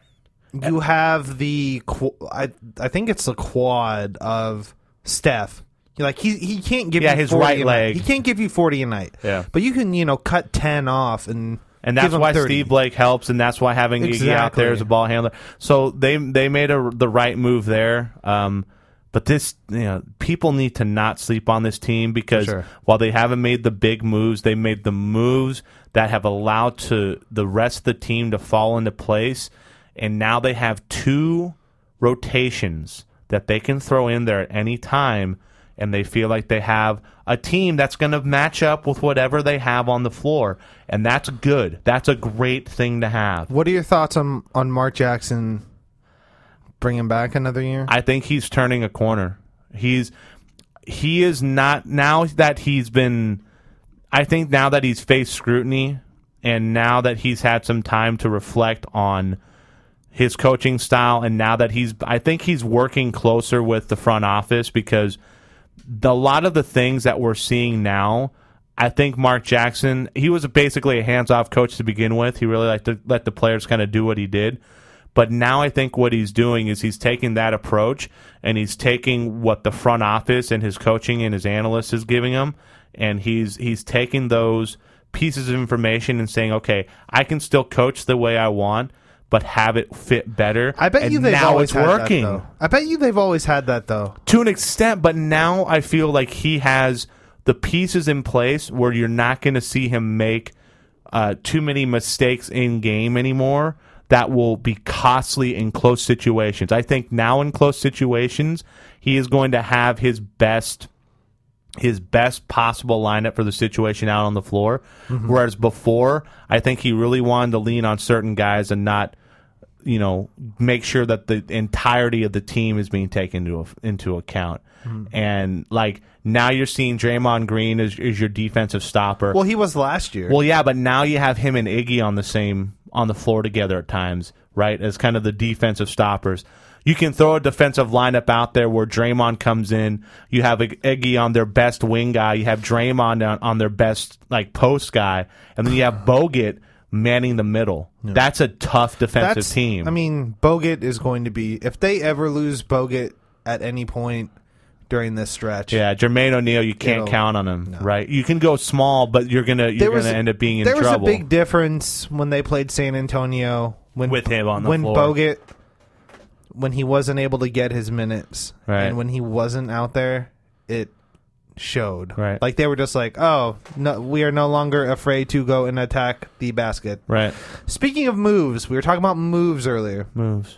you have the, I think it's the quad of Steph. Like he can't give you his 40 right leg. He can't give you 40 a night. Yeah. But you can, cut 10 off and that's why 30. Steve Blake helps, and that's why having Iggy out there as a ball handler. So they made the right move there. But this, people need to not sleep on this team because while they haven't made the big moves, they made the moves that have allowed the rest of the team to fall into place. And now they have 2 rotations that they can throw in there at any time, and they feel like they have a team that's going to match up with whatever they have on the floor, and that's good. That's a great thing to have. What are your thoughts on Mark Jackson bringing back another year? I think he's turning a corner. He is not, now that he's been, I think now that he's faced scrutiny, and now that he's had some time to reflect on his coaching style, and now that I think he's working closer with the front office, because a lot of the things that we're seeing now, I think Mark Jackson, he was basically a hands-off coach to begin with. He really liked to let the players kind of do what he did. But now I think what he's doing is he's taking that approach, and he's taking what the front office and his coaching and his analysts is giving him, and he's taking those pieces of information and saying, okay, I can still coach the way I want, but have it fit better. I bet you they've always had working. That, though. I bet you they've always had that, though. To an extent, but now I feel like he has the pieces in place where you're not going to see him make too many mistakes in game anymore that will be costly in close situations. I think now in close situations, he is going to have his best possible lineup for the situation out on the floor. Mm-hmm. Whereas before, I think he really wanted to lean on certain guys and not, make sure that the entirety of the team is being taken into account. Mm-hmm. And like now you're seeing Draymond Green is your defensive stopper. Well, he was last year. Well, yeah, but now you have him and Iggy on the floor together at times, right? As kind of the defensive stoppers. You can throw a defensive lineup out there where Draymond comes in. You have Iggy on their best wing guy. You have Draymond on their best post guy, and then you have Bogut manning the middle. Yeah. That's a tough defensive team. I mean, Bogut is going to be, if they ever lose Bogut at any point during this stretch. Yeah, Jermaine O'Neal, you can't count on him, right? You can go small, but you're gonna end up being in trouble. There was a big difference when they played San Antonio with him on the floor. When Bogut, when he wasn't able to get his minutes, right, and when he wasn't out there, it showed. Right. Like they were just like, oh, no, we are no longer afraid to go and attack the basket. Right. Speaking of moves, we were talking about moves earlier. Moves.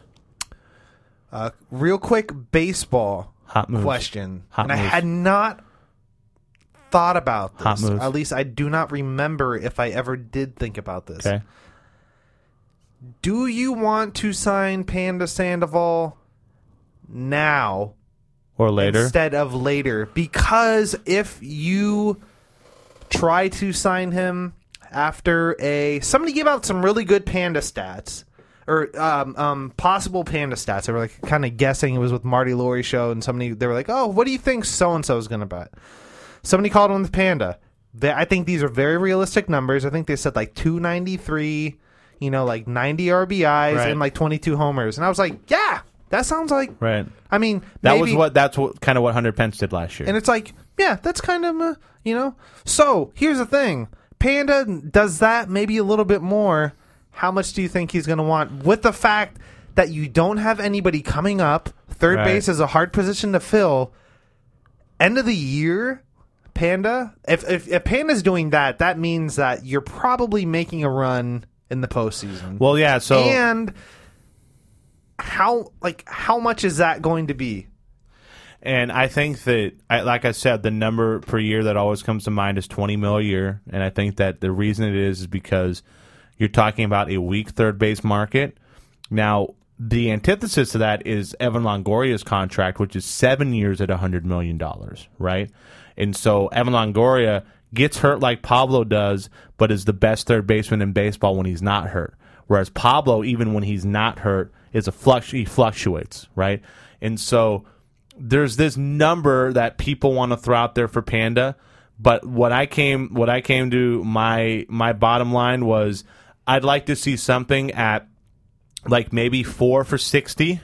Real quick baseball Hot moves. question. Hot and moves. I had not thought about Hot this. moves. At least I do not remember if I ever did think about this. Okay. Do you want to sign Panda Sandoval now Or later. instead of later? Because if you try to sign him after somebody gave out some really good Panda stats, or possible Panda stats. They were like kind of guessing. It was with Marty Laurie show, and they were like, "Oh, what do you think so and so is going to bet?" Somebody called him the Panda. I think these are very realistic numbers. I think they said like 293, like 90 RBIs Right. and like 22 homers, and I was like, "Yeah, that sounds like." Right. I mean, That's maybe, what kind of what Hunter Pence did last year. and it's like, yeah, that's kind of, So here's the thing: Panda does that maybe a little bit more. How much do you think he's going to want? With the fact that you don't have anybody coming up, third Right. base is a hard position to fill. End of the year, Panda. If Panda's doing that, that means that you're probably making a run in the postseason. Well, yeah. So and how much is that going to be? And I think that, like I said, the number per year that always comes to mind is $20 million a year. And I think that the reason it is because you're talking about a weak third base market. Now, the antithesis to that is Evan Longoria's contract, which is 7 years at $100 million, right? And so Evan Longoria gets hurt like Pablo does, but is the best third baseman in baseball when he's not hurt. Whereas Pablo, even when he's not hurt, is he fluctuates, right? And so there's this number that people want to throw out there for Panda, but what I came to my bottom line was I'd like to see something at like maybe 4 for 60,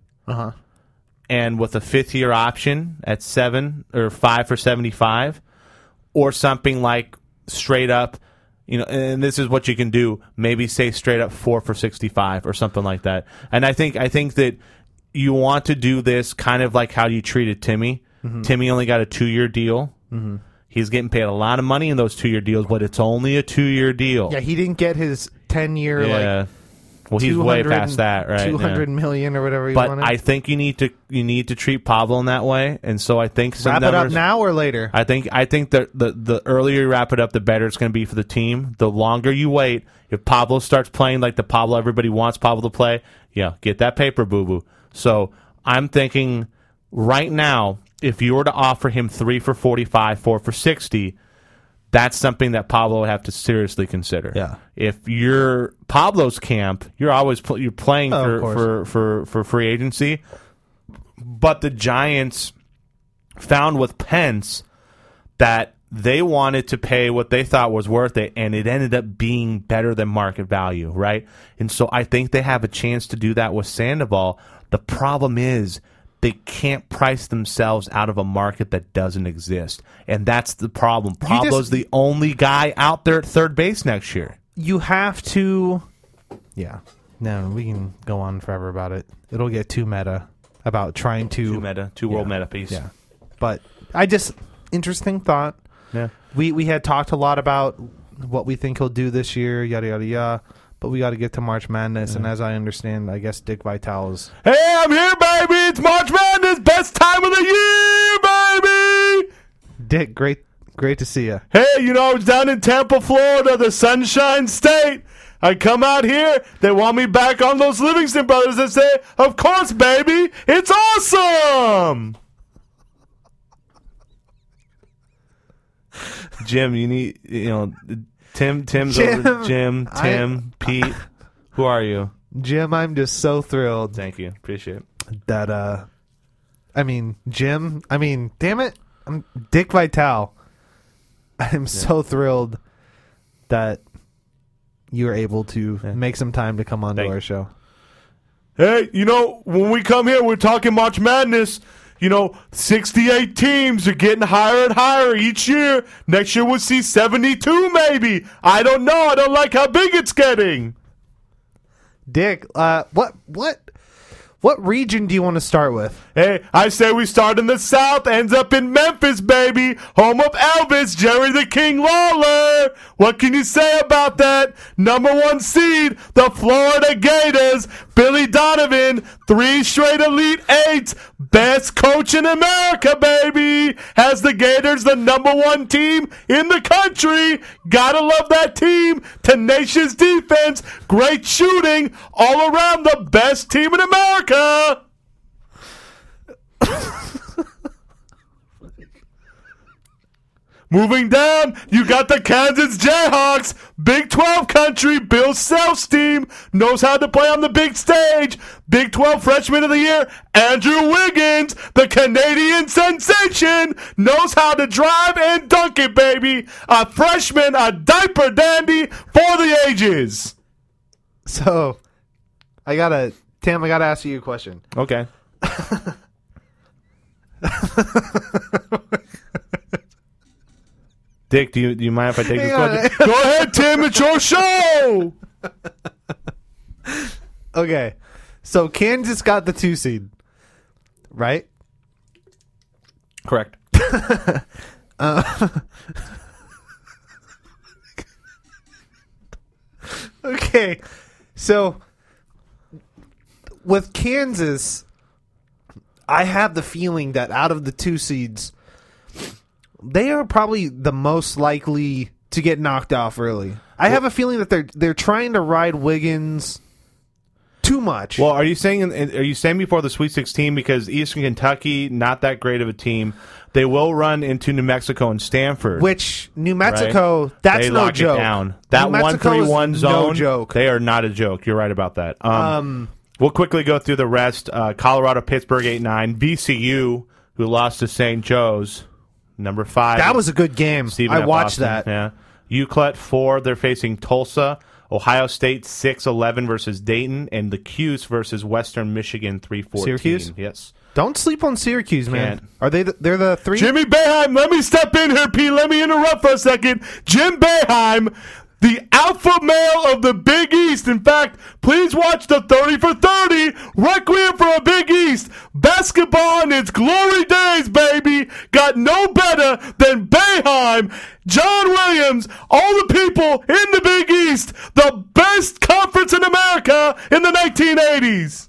and with a 5th-year option at 7 or 5 for 75, or something like straight up. And this is what you can do. Maybe say straight up 4 for 65 or something like that. And I think that you want to do this kind of like how you treated Timmy. Mm-hmm. Timmy only got a 2-year deal. Mm-hmm. He's getting paid a lot of money in those 2-year deals, but it's only a 2-year deal. Yeah, he didn't get his 10-year yeah. Well, he's way past that, right? 200 million or whatever he but wanted. I think you need to treat Pablo in that way, and so I think some wrap numbers, it up now or later. I think that the earlier you wrap it up, the better it's going to be for the team. The longer you wait, if Pablo starts playing like the Pablo everybody wants Pablo to play, get that paper, boo-boo. So I'm thinking right now, if you were to offer him 3 for 45, 4 for 60, that's something that Pablo would have to seriously consider. Yeah. If you're Pablo's camp, you're always you're playing for free agency. But the Giants found with Pence that they wanted to pay what they thought was worth it, and it ended up being better than market value, right? And so I think they have a chance to do that with Sandoval. The problem is they can't price themselves out of a market that doesn't exist. And that's the problem. Pablo's the only guy out there at third base next year. You have to... Yeah. No, we can go on forever about it. It'll get too meta about trying to... Two world meta piece. Yeah. But interesting thought. Yeah. We had talked a lot about what we think he'll do this year, yada, yada, yada. But we got to get to March Madness, and as I understand, I guess Dick Vitale is... Hey, I'm here, baby! It's March Madness! Best time of the year, baby! Dick, great to see you. Hey, I was down in Tampa, Florida, the Sunshine State. I come out here, they want me back on those Livingston Brothers. They say, of course, baby! It's awesome! Jim, you need, Tim's over. Jim, Tim, Pete. Who are you? Jim, I'm just so thrilled. Thank you. Appreciate it. That, Jim, damn it. I'm Dick Vitale. I'm so thrilled that you were able to make some time to come on to our show. Hey, when we come here, we're talking March Madness. 68 teams are getting higher and higher each year. Next year we'll see 72 maybe. I don't know. I don't like how big it's getting. Dick, what region do you want to start with? Hey, I say we start in the South, ends up in Memphis, baby. Home of Elvis, Jerry the King Lawler. What can you say about that? #1 seed, the Florida Gators. Billy Donovan, 3 straight Elite Eights. Best coach in America, baby. Has the Gators the #1 team in the country. Gotta love that team. Tenacious defense. Great shooting. All around the best team in America. Moving down, you got the Kansas Jayhawks. Big 12 country. Bill Self's team knows how to play on the big stage. Big 12 Freshman of the Year, Andrew Wiggins, the Canadian sensation, knows how to drive and dunk it, baby. A freshman, a diaper dandy for the ages. So, Tim, I gotta ask you a question. Okay. Dick, do you mind if I take this question? Go ahead, Tim. It's your show. Okay. So Kansas got the 2 seed, right? Correct. Okay. So with Kansas, I have the feeling that out of the 2 seeds, they are probably the most likely to get knocked off early. I have a feeling that they're trying to ride Wiggins too much. Well, are you saying before the Sweet 16 because Eastern Kentucky not that great of a team? They will run into New Mexico and Stanford. Which New Mexico, right? That's they no lock joke. It down. That 1-3-1 zone, no joke. They are not a joke. You're right about that. We'll quickly go through the rest. Colorado, Pittsburgh 8-9. VCU, who lost to St. Joe's, number 5. That was a good game. Stephen I F. watched Austin. that. Yeah. UCLA 4. They're facing Tulsa. Ohio State 6-11 versus Dayton, and the Cuse versus Western Michigan 3-14. Syracuse? Yes. Don't sleep on Syracuse, man. Can't. Are they? They're the 3. Jimmy Boeheim, let me step in here, Pete. Let me interrupt for a second. Jim Boeheim, the alpha male of the Big East. In fact, please watch the 30 for 30 Requiem for a Big East. Basketball in its glory days, baby. Got no better than Boeheim, John Williams, all the people in the Big East. The best conference in America in the 1980s.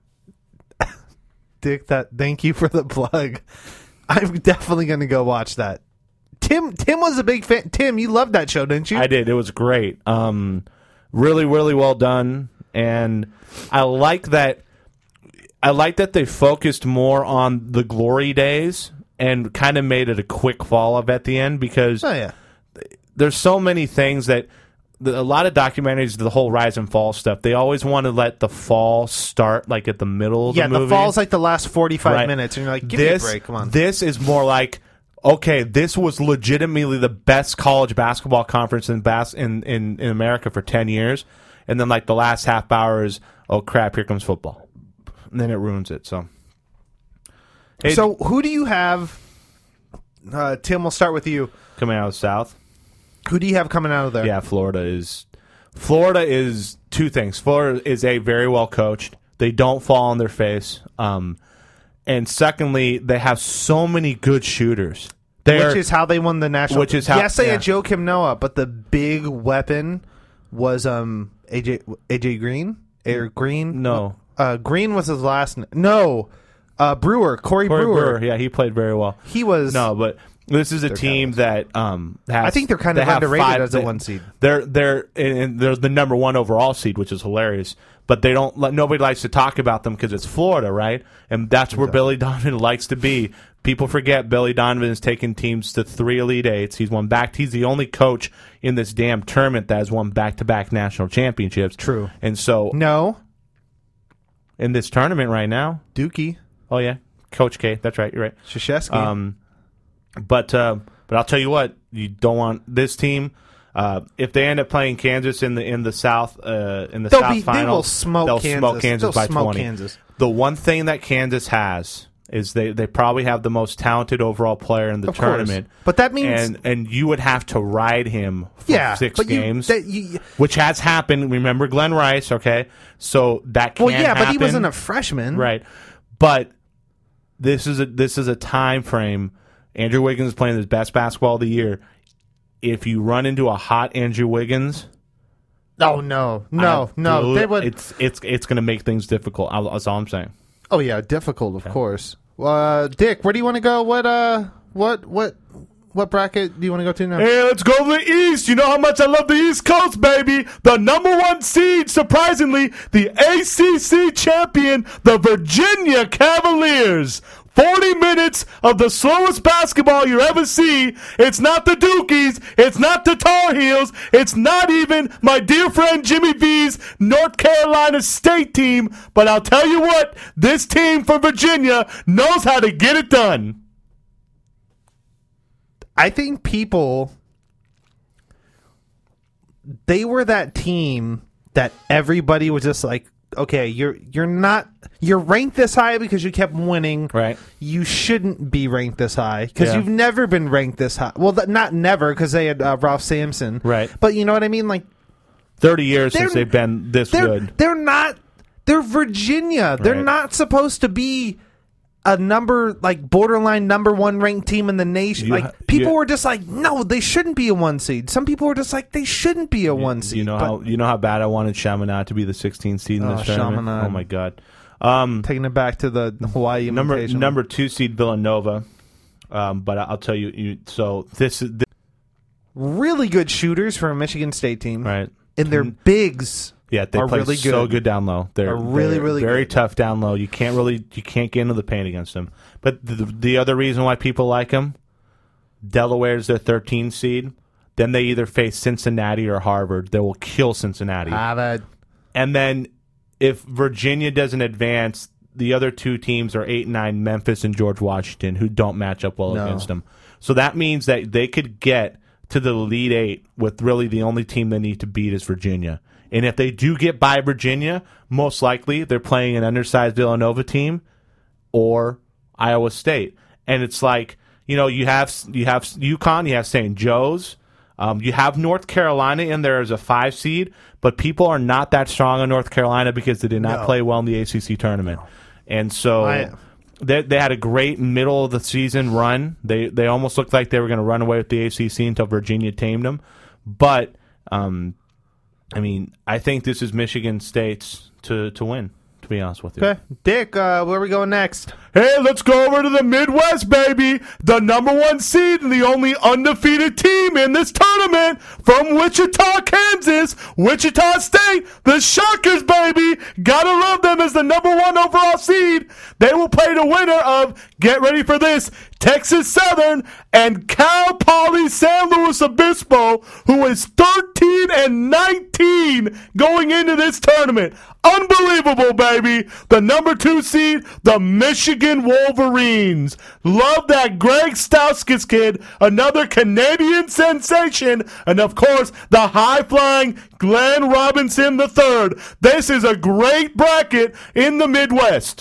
Dick, thank you for the plug. I'm definitely going to go watch that. Tim was a big fan. Tim, you loved that show, didn't you? I did. It was great. Really, really well done. And I like that. I like that they focused more on the glory days and kind of made it a quick fall off at the end because there's so many things that a lot of documentaries, the whole rise and fall stuff, they always want to let the fall start like at the middle of the movie. Yeah, the fall's like the last 45 minutes, and you're like, give me a break, come on. This is more like, okay, this was legitimately the best college basketball conference in America for 10 years, and then like the last half hour is, oh crap, here comes football. And then it ruins it. So who do you have, Tim, we'll start with you. Coming out of the South? Who do you have coming out of there? Yeah, Florida is 2 things. Florida is a very well coached. They don't fall on their face. And secondly, they have so many good shooters. Which is how they won the national. Yes, they had Joe Joakim Noah, but the big weapon was AJ Green or Green. No, Green was his last. No, Brewer, Corey Brewer. Yeah, he played very well. He was but. This is a team that has. I think they're kind of underrated as a 1 seed. They're the #1 overall seed, which is hilarious. But they don't. Nobody likes to talk about them because it's Florida, right? And that's where Billy Donovan likes to be. People forget Billy Donovan has taken teams to 3 Elite Eights. He's won back. He's the only coach in this damn tournament that has won back-to-back national championships. True. And so in this tournament right now, Dookie. Oh yeah, Coach K. That's right. You're right. Krzyzewski. But I'll tell you what, you don't want this team. If they end up playing Kansas in the South South final, they will smoke Kansas by 20. Kansas. The one thing that Kansas has is they probably have the most talented overall player in the tournament. But that means and you would have to ride him for 6 games, which has happened. Remember Glenn Rice, okay? So that can happen. But he wasn't a freshman, right? But this is a time frame. Andrew Wiggins is playing his best basketball of the year. If you run into a hot Andrew Wiggins, Oh no. They would. It's going to make things difficult. That's all I'm saying. Oh yeah, difficult, of course. Dick, where do you want to go? What bracket do you want to go to now? Hey, let's go to the East. You know how much I love the East Coast, baby. The number 1 seed, surprisingly, the ACC champion, the Virginia Cavaliers. 40 minutes of the slowest basketball you ever see. It's not the Dukies. It's not the Tar Heels. It's not even my dear friend Jimmy V's North Carolina State team. But I'll tell you what, this team from Virginia knows how to get it done. I think they were that team that everybody was just like, okay, you're ranked this high because you kept winning. Right. You shouldn't be ranked this high because Yeah. you've never been ranked this high. Well, not never, because they had Ralph Sampson. Right. But you know what I mean? Like 30 years since they've been this good. They're Virginia. They're Right. not supposed to be a borderline number 1 ranked team in the nation. People were just like, no, they shouldn't be a 1 seed. Some people were just like, they shouldn't be a 1 seed. You know how bad I wanted Chaminade to be the 16th seed in this tournament. Chaminade. Oh my god. Taking it back to the Hawaii Invitational. Number 2 seed Villanova. But I'll tell you. So this is really good shooters for a Michigan State team, right, and their bigs. Yeah, they are play really so good down low. They're really very good. tough down low. You can't get into the paint against them. But the other reason why people like them, Delaware's their 13 seed. Then they either face Cincinnati or Harvard. They will kill Cincinnati. And then if Virginia doesn't advance, the other 2 teams are 8 and 9, Memphis and George Washington, who don't match up well against them. So that means that they could get to the Elite 8 with really the only team they need to beat is Virginia. And if they do get by Virginia, most likely they're playing an undersized Villanova team or Iowa State. And it's like, you have UConn, you have St. Joe's, you have North Carolina in there as a 5 seed, but people are not that strong on North Carolina because they did not play well in the ACC tournament. And so they had a great middle of the season run. They almost looked like they were going to run away with the ACC until Virginia tamed them. But I think this is Michigan State's to win, to be honest with you. Okay. Dick, where are we going next? Hey, let's go over to the Midwest, baby. The number 1 seed and the only undefeated team in this tournament from Wichita, Kansas, Wichita State, the Shockers, baby. Gotta love them as the number 1 overall seed. They will play the winner of, get ready for this, Texas Southern and Cal Poly San Luis Obispo, who is 13 and 19 going into this tournament. Unbelievable, baby. The number 2 seed, the Michigan Wolverines. Love that Greg Stauskas kid, another Canadian sensation, and of course, the high-flying Glenn Robinson III. This is a great bracket in the Midwest.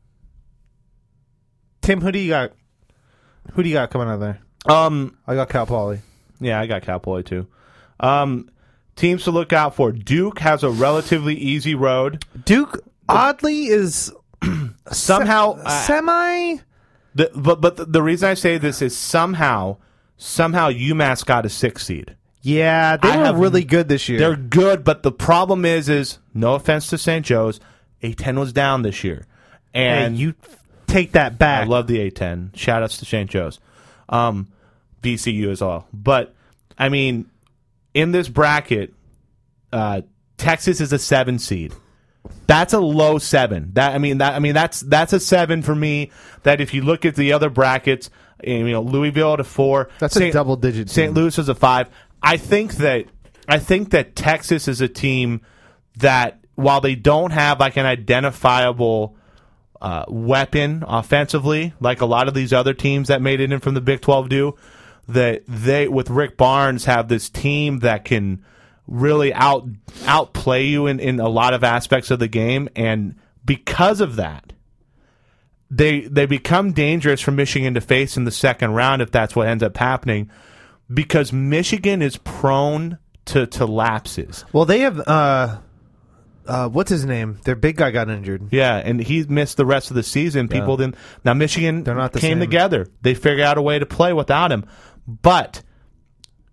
Tim, who do you got? Who do you got coming out of there? I got Cal Poly. Yeah, I got Cal Poly too. Teams to look out for. Duke has a relatively easy road. Duke, oddly, is somehow semi. But the reason I say this is somehow UMass got a 6 seed. Yeah, they were really good this year. They're good, but the problem is no offense to St. Joe's, A-10 was down this year. And you take that back. I love the A-10. Shout outs to St. Joe's. VCU as well. But, in this bracket, Texas is a 7 seed. That's a low 7. That's a 7 for me. That if you look at the other brackets, Louisville at a 4. That's a double digit. St. Louis is a 5. I think that Texas is a team that while they don't have like an identifiable weapon offensively, like a lot of these other teams that made it in from the Big 12 do, that they with Rick Barnes have this team that can really outplay you in a lot of aspects of the game, and because of that, they become dangerous for Michigan to face in the second round if that's what ends up happening, because Michigan is prone to lapses. Well, they have what's his name? Their big guy got injured. Yeah, and he missed the rest of the season. People didn't. Now Michigan They're not the came same. together. They figured out a way to play without him, but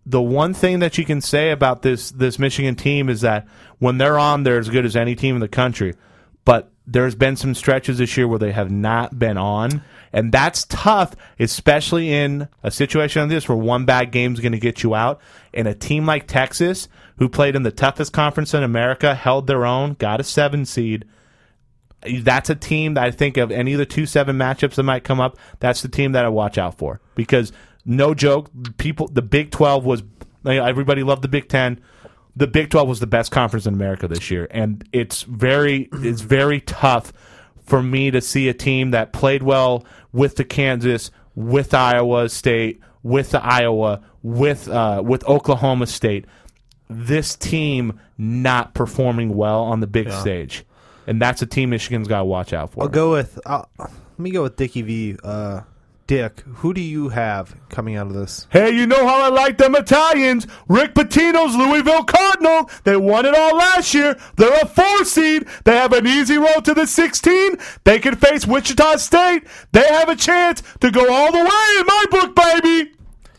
the one thing that you can say about this Michigan team is that when they're on, they're as good as any team in the country. But there's been some stretches this year where they have not been on, and that's tough, especially in a situation like this where one bad game is going to get you out. And a team like Texas, who played in the toughest conference in America, held their own, got a 7 seed. That's a team that I think of any of the 2-7 matchups that might come up, that's the team that I watch out for. Because, no joke, the Big 12 was, everybody loved the Big 10. The Big 12 was the best conference in America this year, and it's very tough for me to see a team that played well with the Kansas, with Iowa State, with the Iowa, with Oklahoma State. This team not performing well on the big stage, and that's a team Michigan's got to watch out for. Let me go with Dickie V. Dick, who do you have coming out of this? Hey, you know how I like them Italians. Rick Pitino's Louisville Cardinal. They won it all last year. They're a 4 seed. They have an easy road to the 16. They can face Wichita State. They have a chance to go all the way in my book, baby.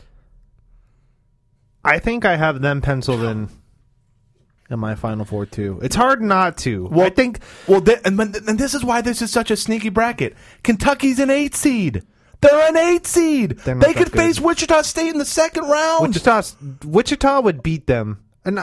I think I have them penciled in my Final Four, too. It's hard not to. Well, I think. Well, and this is why this is such a sneaky bracket. Kentucky's an 8 seed. They're an 8 seed. They could face Wichita State in the second round. Wichita would beat them. And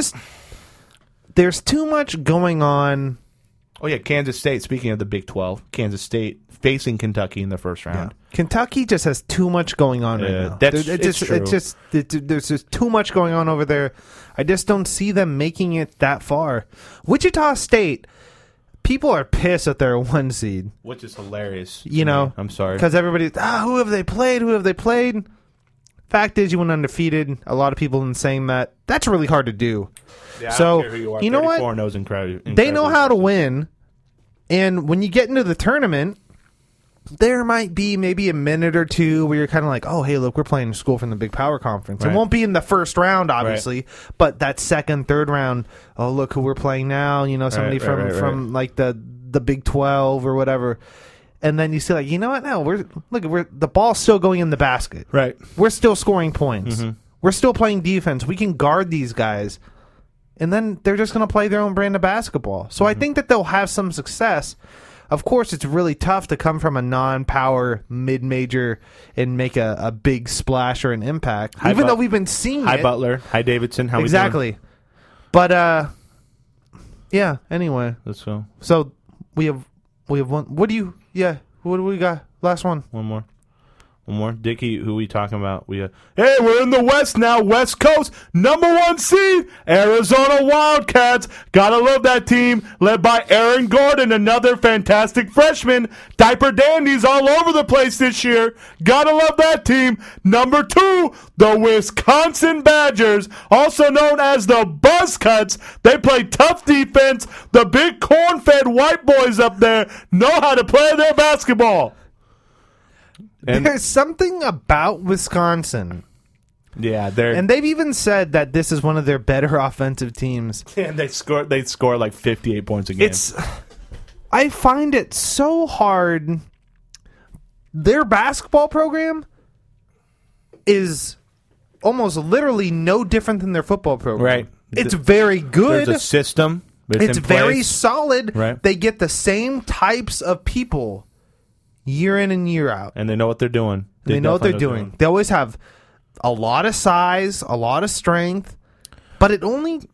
there's too much going on. Oh, yeah, Kansas State, speaking of the Big 12, Kansas State facing Kentucky in the first round. Yeah. Kentucky just has too much going on right now. It's true. There's just too much going on over there. I just don't see them making it that far. Wichita State, people are pissed that they're a 1 seed. Which is hilarious. You know? I'm sorry. Because everybody's, who have they played? Who have they played? Fact is, you went undefeated. A lot of people have been saying that. That's really hard to do. Yeah, so, I don't care who you are. You know what? Knows incredible. They know how to win. And when you get into the tournament, there might be maybe a minute or two where you're kind of like, oh, hey, look, we're playing a school from the Big Power Conference. Right. It won't be in the first round, obviously, but that second, third round, oh, look who we're playing now. You know, somebody from like the Big 12 or whatever. And then you see, like, you know what? No, the ball's still going in the basket. Right. We're still scoring points. Mm-hmm. We're still playing defense. We can guard these guys. And then they're just going to play their own brand of basketball. So I think that they'll have some success. Of course, it's really tough to come from a non-power mid-major and make a big splash or an impact, even though we've been seeing Hi, it. Butler. Hi, Davidson. How exactly. we doing? But yeah. Anyway, let's go. So we have one. What do we got? Last one. One more. Dickie, who we talking about? Hey, we're in the West now. West Coast, number 1 seed, Arizona Wildcats. Gotta love that team, led by Aaron Gordon, another fantastic freshman. Diaper dandies all over the place this year. Gotta love that team. Number 2, the Wisconsin Badgers, also known as the Buzzcuts. They play tough defense. The big corn-fed white boys up there know how to play their basketball. And there's something about Wisconsin. Yeah, and they've even said that this is one of their better offensive teams. And they score like 58 points a game. I find it so hard. Their basketball program is almost literally no different than their football program. Right. It's very good. There's a system. It's very solid. Right. They get the same types of people year in and year out. And they know what they're doing. They know what they're doing. They always have a lot of size, a lot of strength, but there's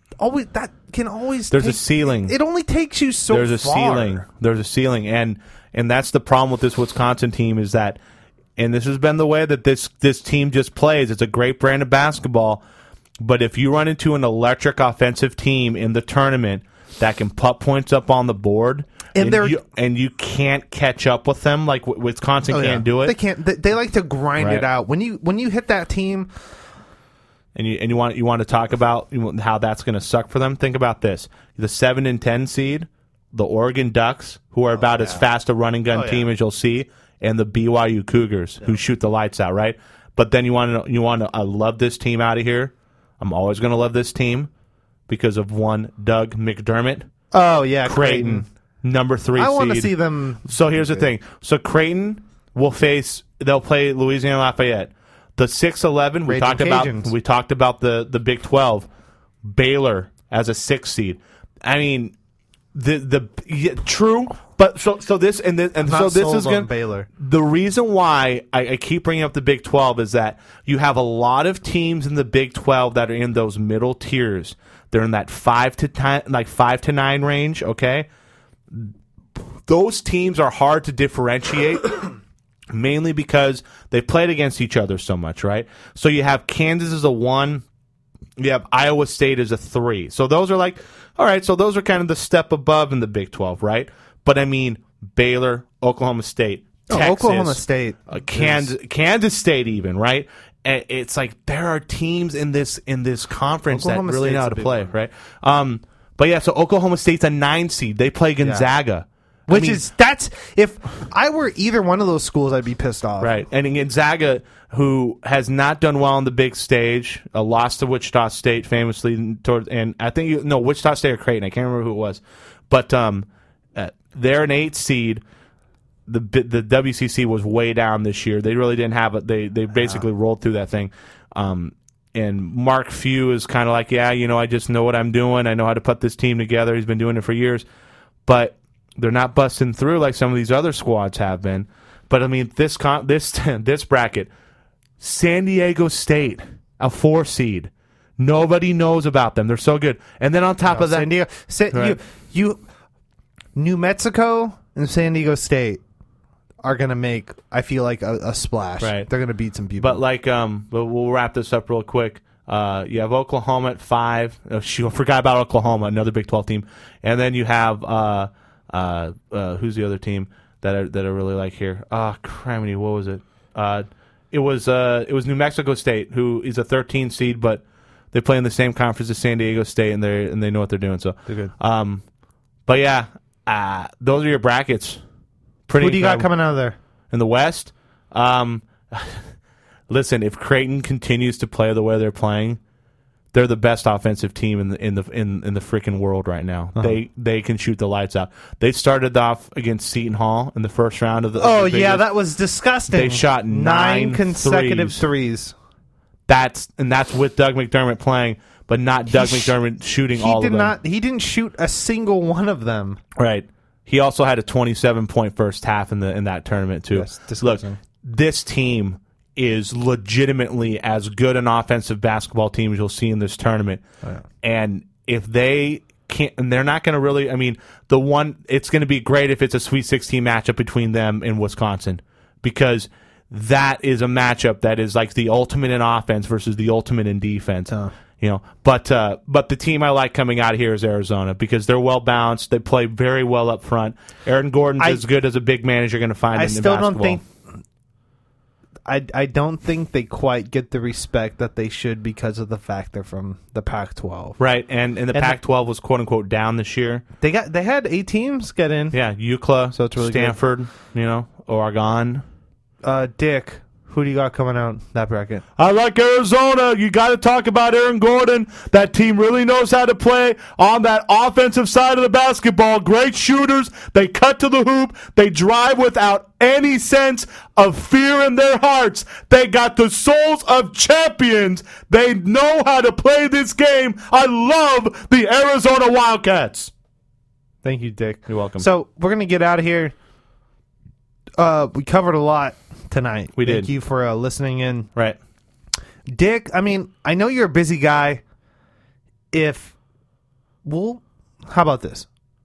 a ceiling. It only takes you so far. There's a ceiling. And that's the problem with this Wisconsin team is that, and this has been the way that this team just plays. It's a great brand of basketball, but if you run into an electric offensive team in the tournament that can put points up on the board, and you can't catch up with them like Wisconsin can't do it. They can't. They like to grind it out. When you hit that team, and you want to talk about how that's going to suck for them. Think about this: the 7 and 10 seed, the Oregon Ducks, who are about as fast a running gun team as you'll see, and the BYU Cougars, who shoot the lights out. Right, but then you want to. I love this team out of here. I'm always going to love this team because of one Doug McDermott. Oh yeah, Creighton. Number 3 seed. I want to see them. So here's the thing. So Creighton they'll play Louisiana Lafayette. The 6-11 we Raging talked about. Cajuns. We talked about the Big 12. Baylor as a 6 seed. I mean, true. But so this and this, and so this is going Baylor. The reason why I keep bringing up the Big 12 is that you have a lot of teams in the Big 12 that are in those middle tiers. They're in that 5 to 9 range. Okay, those teams are hard to differentiate. Mainly because they played against each other so much, right? So you have Kansas as a 1, you have Iowa State as a 3. So those are like, all right, so those are kind of the step above in the Big 12, right? But I mean, Baylor, Oklahoma State, Texas, Oklahoma State, Kansas State, even, right? And it's like there are teams in this conference Oklahoma that really State's know how a to big play, one. right? But yeah, so Oklahoma State's a 9 seed. They play Gonzaga. Which that's if I were either one of those schools, I'd be pissed off. Right. And Gonzaga, who has not done well on the big stage, lost to Wichita State famously, and I think Wichita State or Creighton. I can't remember who it was, but they're an 8 seed. The WCC was way down this year. They really didn't have it. They basically rolled through that thing. And Mark Few is kind of like, I just know what I'm doing. I know how to put this team together. He's been doing it for years, but they're not busting through like some of these other squads have been. But I mean, this bracket, San Diego State, a 4 seed. Nobody knows about them. They're so good. And then on top of that, San Diego, right. New Mexico and San Diego State are going to make, I feel like, a splash. Right. They're going to beat some people. But we'll wrap this up real quick. You have Oklahoma at 5. I forgot about Oklahoma, another Big 12 team. And then you have who's the other team that I really like here? Criminy, what was it? It was New Mexico State, who is a 13 seed, but they play in the same conference as San Diego State, and they know what they're doing. So they're good. But yeah, those are your brackets. Pretty Who do you got coming out of there in the West? Listen, if Creighton continues to play the way they're playing, they're the best offensive team in the freaking world right now. Uh-huh. They can shoot the lights out. They started off against Seton Hall in the first round of the. That was disgusting. They shot 9 consecutive threes. That's with Doug McDermott playing, but not Doug McDermott shooting all of them. He didn't shoot a single one of them. Right. He also had a 27-point first half in that tournament too. Yes, look, this team is legitimately as good an offensive basketball team as you'll see in this tournament. Oh, yeah. And if they can't, and they're not going to really, I mean, it's going to be great if it's a Sweet 16 matchup between them and Wisconsin, because that is a matchup that is like the ultimate in offense versus the ultimate in defense. Oh. But the team I like coming out of here is Arizona, because they're well balanced. They play very well up front. Aaron Gordon's as good as a big man as you're going to find in basketball. I don't think they quite get the respect that they should because of the fact they're from the Pac-12. Right, and the Pac-12 was quote unquote down this year. They had 8 teams get in. Yeah, UCLA, so it's really Stanford, Oregon. Dick, who do you got coming out that bracket? I like Arizona. You got to talk about Aaron Gordon. That team really knows how to play on that offensive side of the basketball. Great shooters. They cut to the hoop. They drive without any sense of fear in their hearts. They got the souls of champions. They know how to play this game. I love the Arizona Wildcats. Thank you, Dick. You're welcome. So we're going to get out of here. We covered a lot tonight. We did. Thank you for listening in. Right. Dick, I mean, I know you're a busy guy. How about this?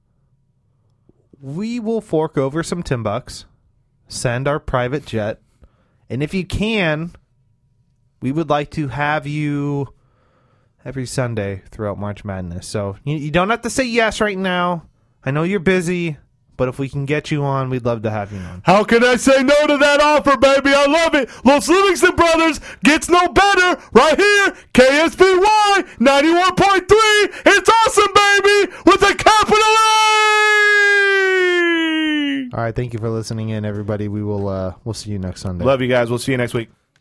We will fork over some $10, send our private jet, and if you can, we would like to have you every Sunday throughout March Madness. So you don't have to say yes right now. I know you're busy. But if we can get you on, we'd love to have you on. How can I say no to that offer, baby? I love it. Los Livingston Brothers gets no better right here. KSBY 91.3. It's awesome, baby, with a capital A. All right, thank you for listening in, everybody. We'll see you next Sunday. Love you guys. We'll see you next week.